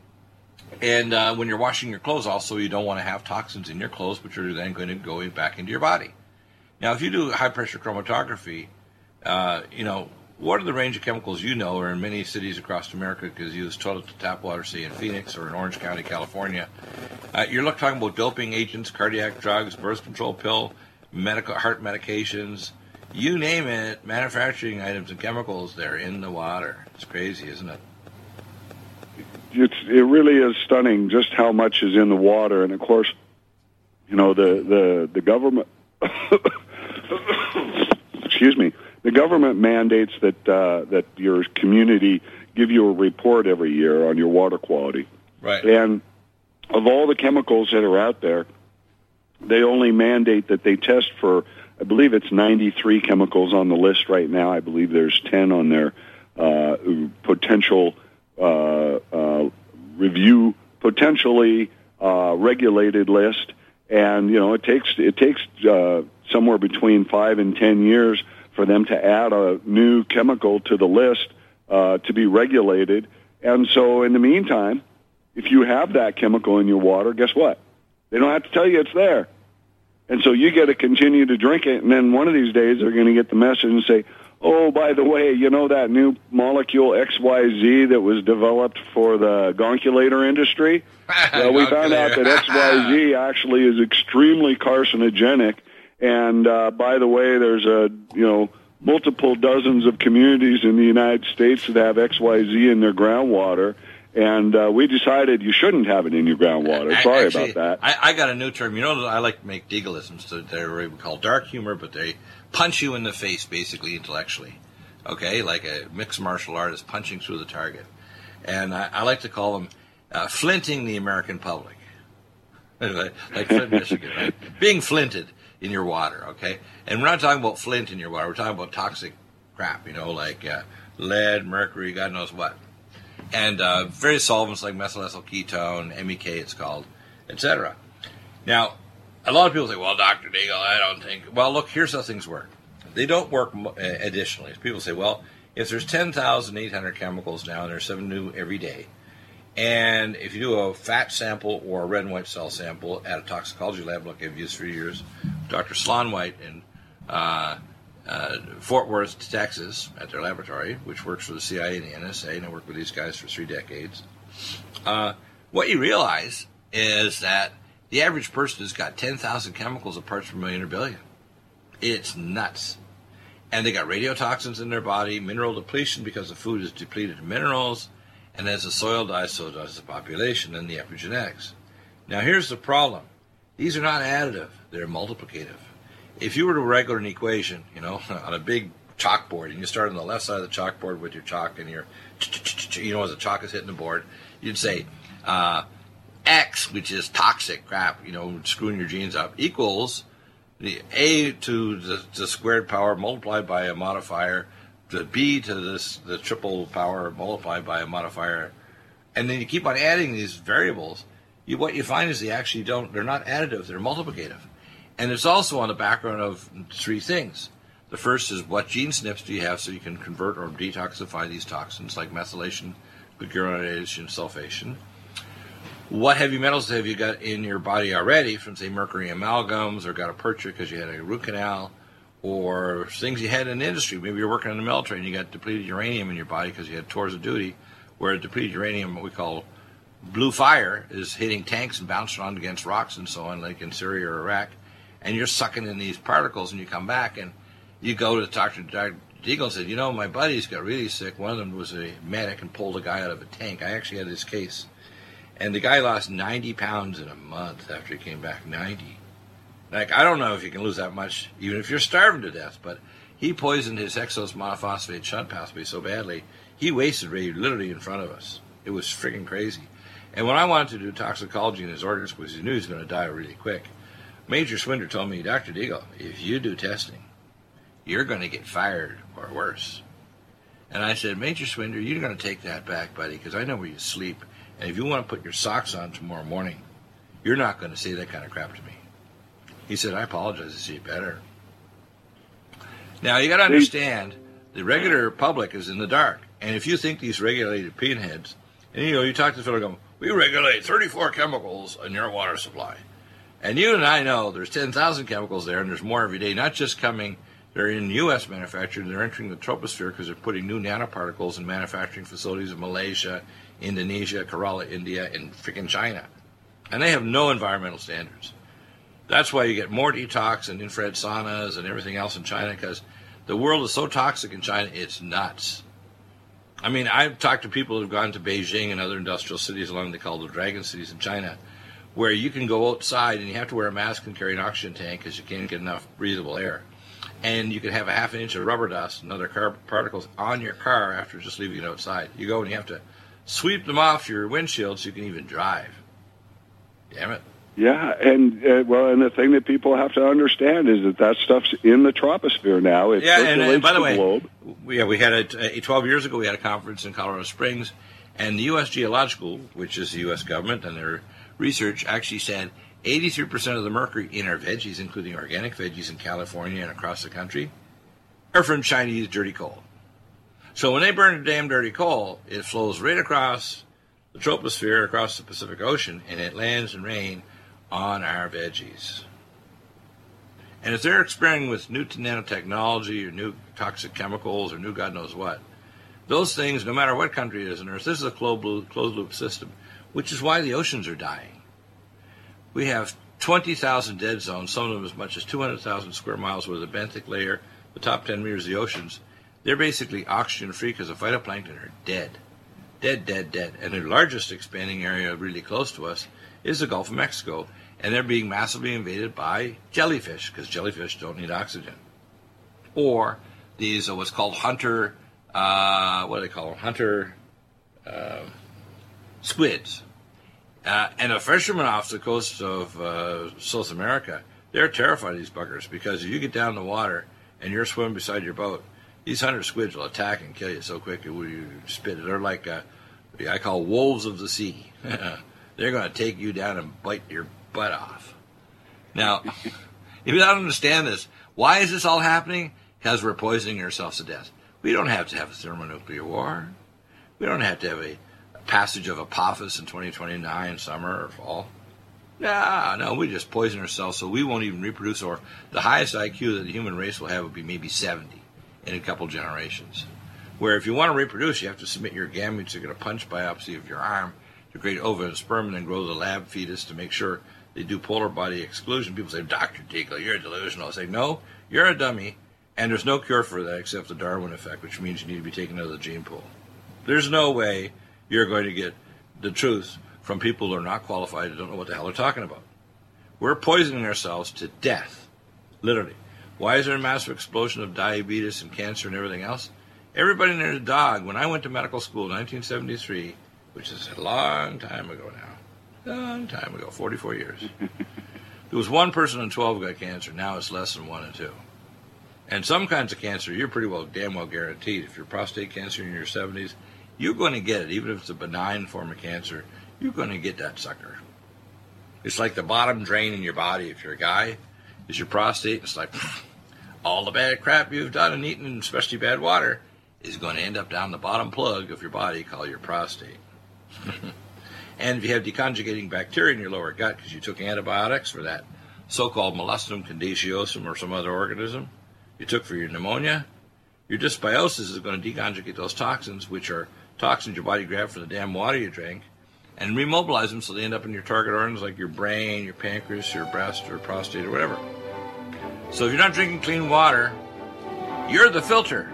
Speaker 1: And when you're washing your clothes, also, you don't want to have toxins in your clothes, which are then going to go back into your body. Now, if you do high-pressure chromatography, what are the range of chemicals or in many cities across America, because you use toilet to tap water, say in Phoenix or in Orange County, California, you're talking about doping agents, cardiac drugs, birth control pill, heart medications, you name it, manufacturing items and chemicals, they're in the water. It's crazy, isn't it?
Speaker 9: It really is stunning just how much is in the water. And, of course, the government... Excuse me. The government mandates that your community give you a report every year on your water quality.
Speaker 1: Right.
Speaker 9: And of all the chemicals that are out there, they only mandate that they test for, I believe it's 93 chemicals on the list right now. I believe there's 10 on their potential review, potentially regulated list. And, it takes somewhere between 5 and 10 years for them to add a new chemical to the list to be regulated. And so in the meantime, if you have that chemical in your water, guess what? They don't have to tell you it's there. And so you got to continue to drink it, and then one of these days they're going to get the message and say, oh, by the way, that new molecule XYZ that was developed for the gonculator industry? Well, we found out that XYZ actually is extremely carcinogenic. And by the way, there's multiple dozens of communities in the United States that have XYZ in their groundwater. And we decided you shouldn't have it in your groundwater. Sorry about that.
Speaker 1: I got a new term. I like to make deagalisms. They're what we call dark humor, but they punch you in the face, basically, intellectually. Okay? Like a mixed martial artist punching through the target. And I like to call them flinting the American public. Like Flint, Michigan, right? Being flinted in your water, okay? And we're not talking about flint in your water. We're talking about toxic crap, like lead, mercury, God knows what. And various solvents like methylethyl ketone, MEK it's called, etc. Now, a lot of people say, well, Dr. Deagle, I don't think... Well, look, here's how things work. They don't work additionally. People say, well, if there's 10,800 chemicals now, and there's 7 new every day, and if you do a fat sample or a red and white cell sample at a toxicology lab like I've used for years, Dr. Sloan White in Fort Worth, Texas, at their laboratory, which works for the CIA and the NSA, and I worked with these guys for 3 decades, what you realize is that the average person has got 10,000 chemicals of parts per million or billion. It's nuts. And they got radiotoxins in their body, mineral depletion because the food is depleted in minerals, and as the soil dies, so does the population and the epigenetics. Now here's the problem. These are not additive, they're multiplicative. If you were to write an equation, on a big chalkboard, and you start on the left side of the chalkboard with your chalk and your, as the chalk is hitting the board, you'd say, X, which is toxic crap, screwing your genes up, equals the A to the squared power multiplied by a modifier, the B to the triple power multiplied by a modifier, and then you keep on adding these variables. What you find is they're not additive, they're multiplicative. And it's also on the background of 3 things. The first is what gene SNPs do you have so you can convert or detoxify these toxins like methylation, glucuronidation, sulfation. What heavy metals have you got in your body already from, say, mercury amalgams, or got a purchase because you had a root canal, or things you had in the industry. Maybe you're working in the military and you got depleted uranium in your body because you had tours of duty, where depleted uranium, what we call blue fire, is hitting tanks and bouncing on against rocks and so on, like in Syria or Iraq, and you're sucking in these particles, and you come back and you go to Dr. Deagle and said, my buddies got really sick. One of them was a medic and pulled a guy out of a tank. I actually had this case. And the guy lost 90 pounds in a month after he came back. 90. I don't know if you can lose that much, even if you're starving to death, but he poisoned his hexose monophosphate shunt pathway so badly, he wasted Ray literally in front of us. It was freaking crazy. And when I wanted to do toxicology in his organs, because he knew he was going to die really quick, Major Swinder told me, Dr. Deagle, if you do testing, you're going to get fired or worse. And I said, Major Swinder, you're going to take that back, buddy, because I know where you sleep. And if you want to put your socks on tomorrow morning, you're not going to say that kind of crap to me. He said, I apologize. I see better. Now, you got to understand, the regular public is in the dark. And if you think these regulated pinheads, and you talk to the fellow going, we regulate 34 chemicals in your water supply. And you and I know there's 10,000 chemicals there, and there's more every day, not just coming, they're in U.S. manufacturing, they're entering the troposphere because they're putting new nanoparticles in manufacturing facilities in Malaysia, Indonesia, Kerala, India, and freaking China. And they have no environmental standards. That's why you get more detox and infrared saunas and everything else in China, because the world is so toxic in China, it's nuts. I mean, I've talked to people who've gone to Beijing and other industrial cities along the called the Dragon Cities in China, where you can go outside and you have to wear a mask and carry an oxygen tank because you can't get enough breathable air. And you can have a half an inch of rubber dust and other particles on your car after just leaving it outside. You go and you have to sweep them off your windshield so you can even drive. Damn it.
Speaker 9: Yeah, and and the thing that people have to understand is that stuff's in the troposphere now. It
Speaker 1: and by the way,
Speaker 9: globe.
Speaker 1: we had 12 years ago, we had a conference in Colorado Springs, and the U.S. Geological, which is the U.S. government, and their research actually said 83% of the mercury in our veggies, including organic veggies in California and across the country, are from Chinese dirty coal. So when they burn the damn dirty coal, it flows right across the troposphere, across the Pacific Ocean, and it lands in rain on our veggies. And if they're experimenting with new nanotechnology or new toxic chemicals or new God knows what, those things, no matter what country it is on Earth, this is a closed loop system, which is why the oceans are dying. We have 20,000 dead zones, some of them as much as 200,000 square miles where the benthic layer, the top 10 meters of the oceans, they're basically oxygen-free because the phytoplankton are dead. Dead. And the largest expanding area really close to us is the Gulf of Mexico, and they're being massively invaded by jellyfish, because jellyfish don't need oxygen. Or these what's called hunter, hunter squids. And the fishermen off the coast of South America, they're terrified of these buggers, because if you get down in the water and you're swimming beside your boat, these hunter squids will attack and kill you so quick that you spit it. They're like, I call wolves of the sea. They're going to take you down and bite your butt off. Now, if you don't understand this, why is this all happening? Because we're poisoning ourselves to death. We don't have to have a thermonuclear war. We don't have to have a passage of Apophis in 2029, summer or fall. No, we just poison ourselves so we won't even reproduce, or the highest IQ that the human race will have will be maybe 70 in a couple generations. Where if you want to reproduce, you have to submit your gametes to get a punch biopsy of your arm to create ova and sperm and then grow the lab fetus to make sure they do polar body exclusion. People say, Dr. Deagle, you're delusional. I say, no, you're a dummy, and there's no cure for that except the Darwin effect, which means you need to be taken out of the gene pool. There's no way you're going to get the truth from people who are not qualified and don't know what the hell they're talking about. We're poisoning ourselves to death, literally. Why is there a massive explosion of diabetes and cancer and everything else? Everybody and their dog, when I went to medical school in 1973, which is a long time ago now, 44 years, there was 1 person in 12 got cancer. Now it's less than 1 in 2. And some kinds of cancer, you're pretty well, damn well guaranteed. If you're prostate cancer in your 70s, you're going to get it. Even if it's a benign form of cancer, you're going to get that sucker. It's like the bottom drain in your body. If you're a guy, is your prostate. It's like all the bad crap you've done and eaten, especially bad water, is going to end up down the bottom plug of your body called your prostate. And if you have deconjugating bacteria in your lower gut because you took antibiotics for that so-called molluscum contagiosum or some other organism you took for your pneumonia, your dysbiosis is going to deconjugate those toxins, which are toxins your body grabbed from the damn water you drank, and remobilize them so they end up in your target organs like your brain, your pancreas, your breast, or prostate, or whatever. So if you're not drinking clean water, you're the filter.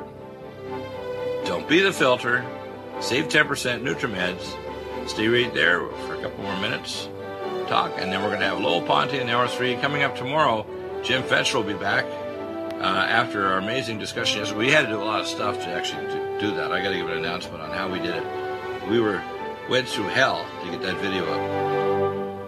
Speaker 1: Don't be the filter. Save 10% NutriMeds. Stay right there for a couple more minutes. Talk, and then we're going to have Lowell Ponte in hour 3. Coming up tomorrow, Jim Fetcher will be back after our amazing discussion yesterday. We had to do a lot of stuff to actually do that. I got to give an announcement on how we did it. We went through hell to get that video up.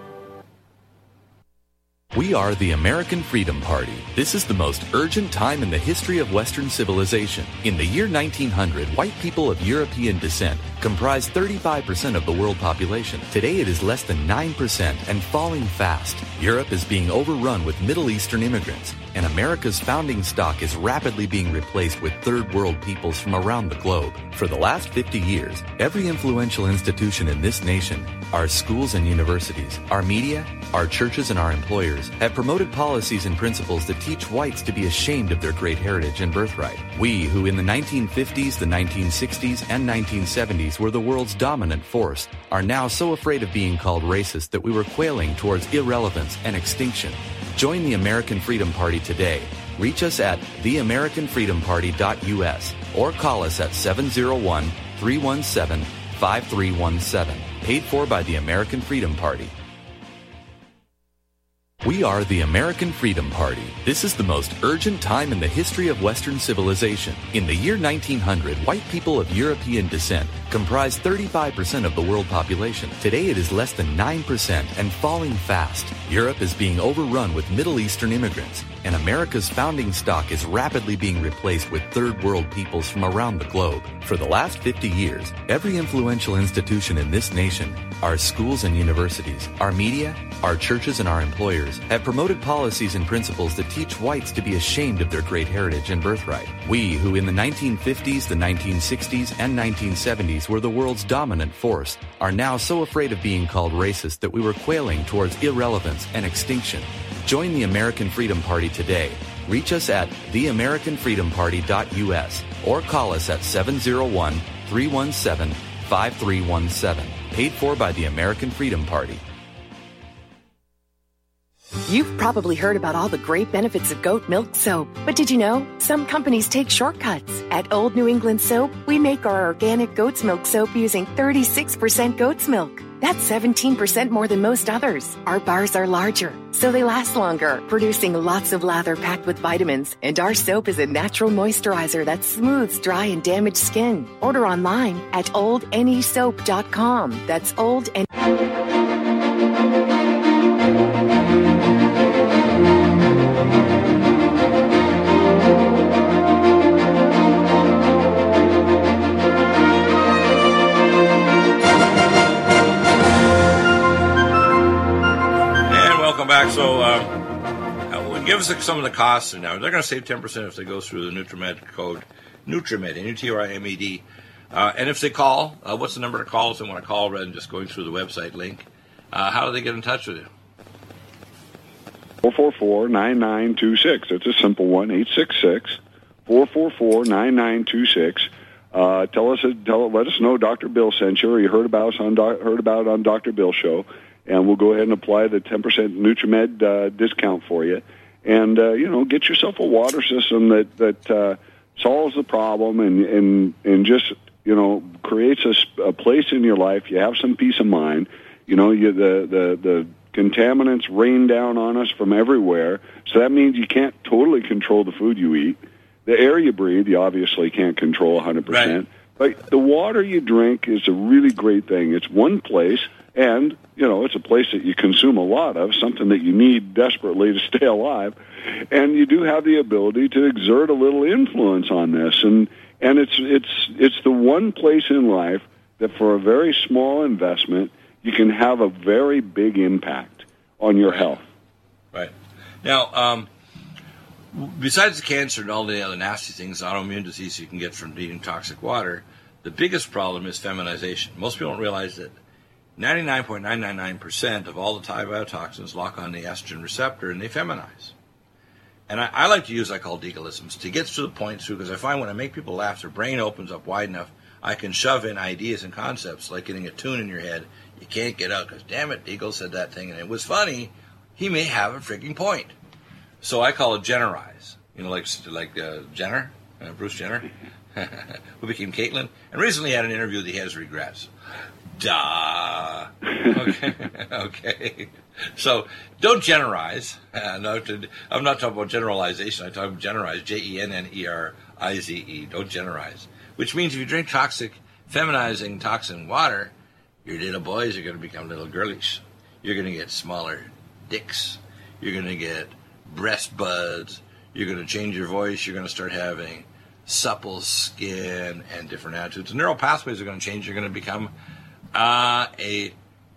Speaker 10: We are the American Freedom Party. This is the most urgent time in the history of Western civilization. In the year 1900, white people of European descent comprised 35% of the world population. Today it is less than 9% and falling fast. Europe is being overrun with Middle Eastern immigrants, and America's founding stock is rapidly being replaced with third world peoples from around the globe. For the last 50 years, every influential institution in this nation, our schools and universities, our media, our churches and our employers have promoted policies and principles that teach whites to be ashamed of their great heritage and birthright. We, who in the 1950s, the 1960s, and 1970s were the world's dominant force, are now so afraid of being called racist that we were quailing towards irrelevance and extinction. Join the American Freedom Party today. Reach us at theamericanfreedomparty.us or call us at 701-317-5317. Paid for by the American Freedom Party. We are the American Freedom Party. This is the most urgent time in the history of Western civilization. In the year 1900, white people of European descent comprised 35% of the world population. Today it is less than 9% and falling fast. Europe is being overrun with Middle Eastern immigrants, and America's founding stock is rapidly being replaced with third world peoples from around the globe. For the last 50 years, every influential institution in this nation, our schools and universities, our media, our churches and our employers have promoted policies and principles that teach whites to be ashamed of their great heritage and birthright. We, who in the 1950s, the 1960s, and 1970s were the world's dominant force, are now so afraid of being called racist that we were quailing towards irrelevance and extinction. Join the American Freedom Party today. Reach us at theamericanfreedomparty.us or call us at 701-317-5317. Paid for by the American Freedom Party.
Speaker 2: You've probably heard about all the great benefits of goat milk soap, but did you know some companies take shortcuts? At Old New England Soap, we make our organic goat's milk soap using 36% goat's milk. That's 17% more than most others. Our bars are larger, so they last longer, producing lots of lather packed with vitamins. And our soap is a natural moisturizer that smooths dry and damaged skin. Order online at oldnesoap.com. That's old and...
Speaker 1: back. So give us some of the costs now. They're going to save 10% if they go through the NutriMed code Nutrimed, Nutrimed. And if they call, what's the number to call if they want to call rather than just going through the website link? How do they get in touch with you?
Speaker 9: 444-9926. It's a simple one, 866-444-9926. Let us know Dr. Bill sent you, or you heard about it on Dr. Bill's show, and we'll go ahead and apply the 10% Nutrimed discount for you. And, get yourself a water system that solves the problem and just, creates a place in your life. You have some peace of mind. The contaminants rain down on us from everywhere, so that means you can't totally control the food you eat. The air you breathe, you obviously can't control 100%. Right. But the water you drink is a really great thing. It's one place, and, it's a place that you consume a lot of, something that you need desperately to stay alive. And you do have the ability to exert a little influence on this. And it's the one place in life that for a very small investment, you can have a very big impact on your health.
Speaker 1: Right. Now, besides the cancer and all the other nasty things, autoimmune disease you can get from eating toxic water, the biggest problem is feminization. Most people don't realize that 99.999% of all the biotoxins lock on the estrogen receptor and they feminize. And I like to use, I call legalisms, to get to the point through, because I find when I make people laugh, their brain opens up wide enough, I can shove in ideas and concepts like getting a tune in your head. You can't get out because, damn it, Deagle said that thing and it was funny. He may have a freaking point. So I call it Jennerize. Like Jenner, Bruce Jenner, who became Caitlyn. And recently had an interview that he has regrets. Duh. Okay. So don't Jennerize. I'm not talking about generalization. I'm talking about Jennerize, Jennerize. Don't Jennerize. Which means if you drink toxic, feminizing toxin water, your little boys are going to become little girlish. You're going to get smaller dicks. You're going to get breast buds. You're going to change your voice. You're going to start having supple skin and different attitudes. The neural pathways are going to change. You're going to become how can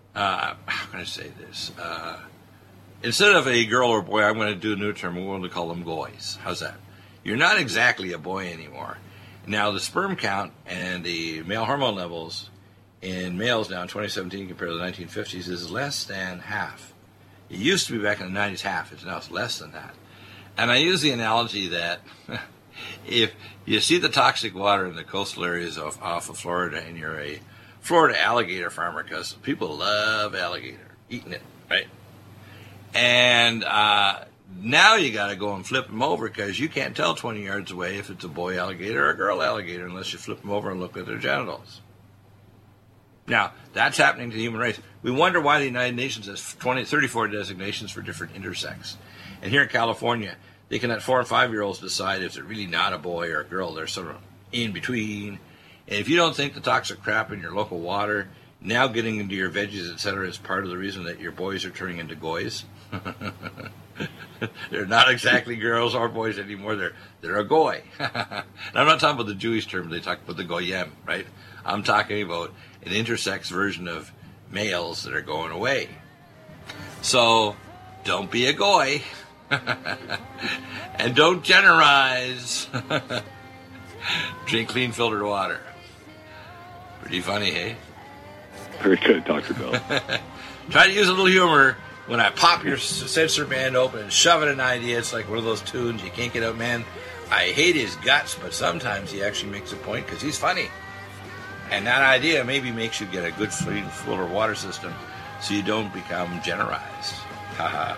Speaker 1: I say this? Instead of a girl or boy, I'm going to do a new term. We're going to call them goys. How's that? You're not exactly a boy anymore. Now, the sperm count and the male hormone levels in males now in 2017 compared to the 1950s is less than half. It used to be back in the 90s half. It's less than that. And I use the analogy that if you see the toxic water in the coastal areas off of Florida and you're a Florida alligator farmer, because people love alligator, eating it, right? And now you got to go and flip them over because you can't tell 20 yards away if it's a boy alligator or a girl alligator unless you flip them over and look at their genitals. Now, that's happening to the human race. We wonder why the United Nations has 34 designations for different intersex. And here in California, they can let 4 and 5-year-olds decide if they're really not a boy or a girl. They're sort of in between. And if you don't think the toxic crap in your local water, now getting into your veggies, etc., is part of the reason that your boys are turning into goys. They're not exactly girls or boys anymore. They're a goy. And I'm not talking about the Jewish term. They talk about the goyim, right? I'm talking about an intersex version of males that are going away. So don't be a goy. And don't Jennerize. Drink clean filtered water. Pretty funny, hey?
Speaker 9: Very good, Dr. Bill.
Speaker 1: Try to use a little humor when I pop your sensor band open and shove it an idea. It's like one of those tunes you can't get out, man. I hate his guts, but sometimes he actually makes a point because he's funny. And that idea maybe makes you get a good filter water system so you don't become Jennerized. Haha.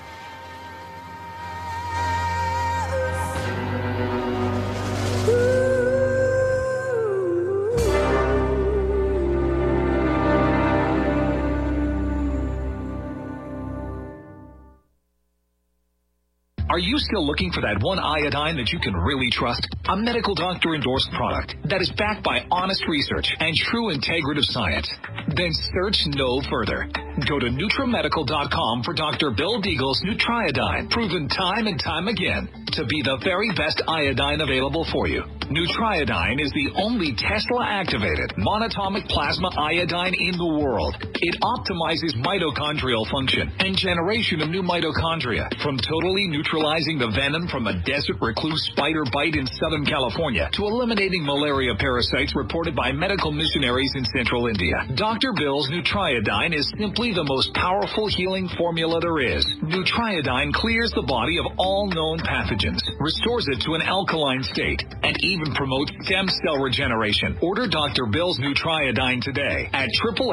Speaker 11: Are you still looking for that one iodine that you can really trust? A medical doctor endorsed product that is backed by honest research and true integrative science? Then search no further. Go to NutriMedical.com for Dr. Bill Deagle's Nutriodine, proven time and time again to be the very best iodine available for you. Nutriodine is the only Tesla-activated monatomic plasma iodine in the world. It optimizes mitochondrial function and generation of new mitochondria, from totally neutralizing the venom from a desert recluse spider bite in Southern California to eliminating malaria parasites reported by medical missionaries in central India. Dr. Bill's Nutriodine is simply the most powerful healing formula there is. Nutriodine clears the body of all known pathogens, restores it to an alkaline state, and even promotes stem cell regeneration. Order Dr. Bill's Nutriodine today at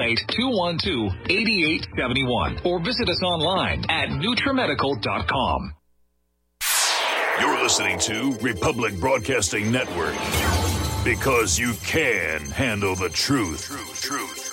Speaker 11: 888-212-8871 or visit us online at NutriMedical.com.
Speaker 12: You're listening to Republic Broadcasting Network, because you can handle the truth.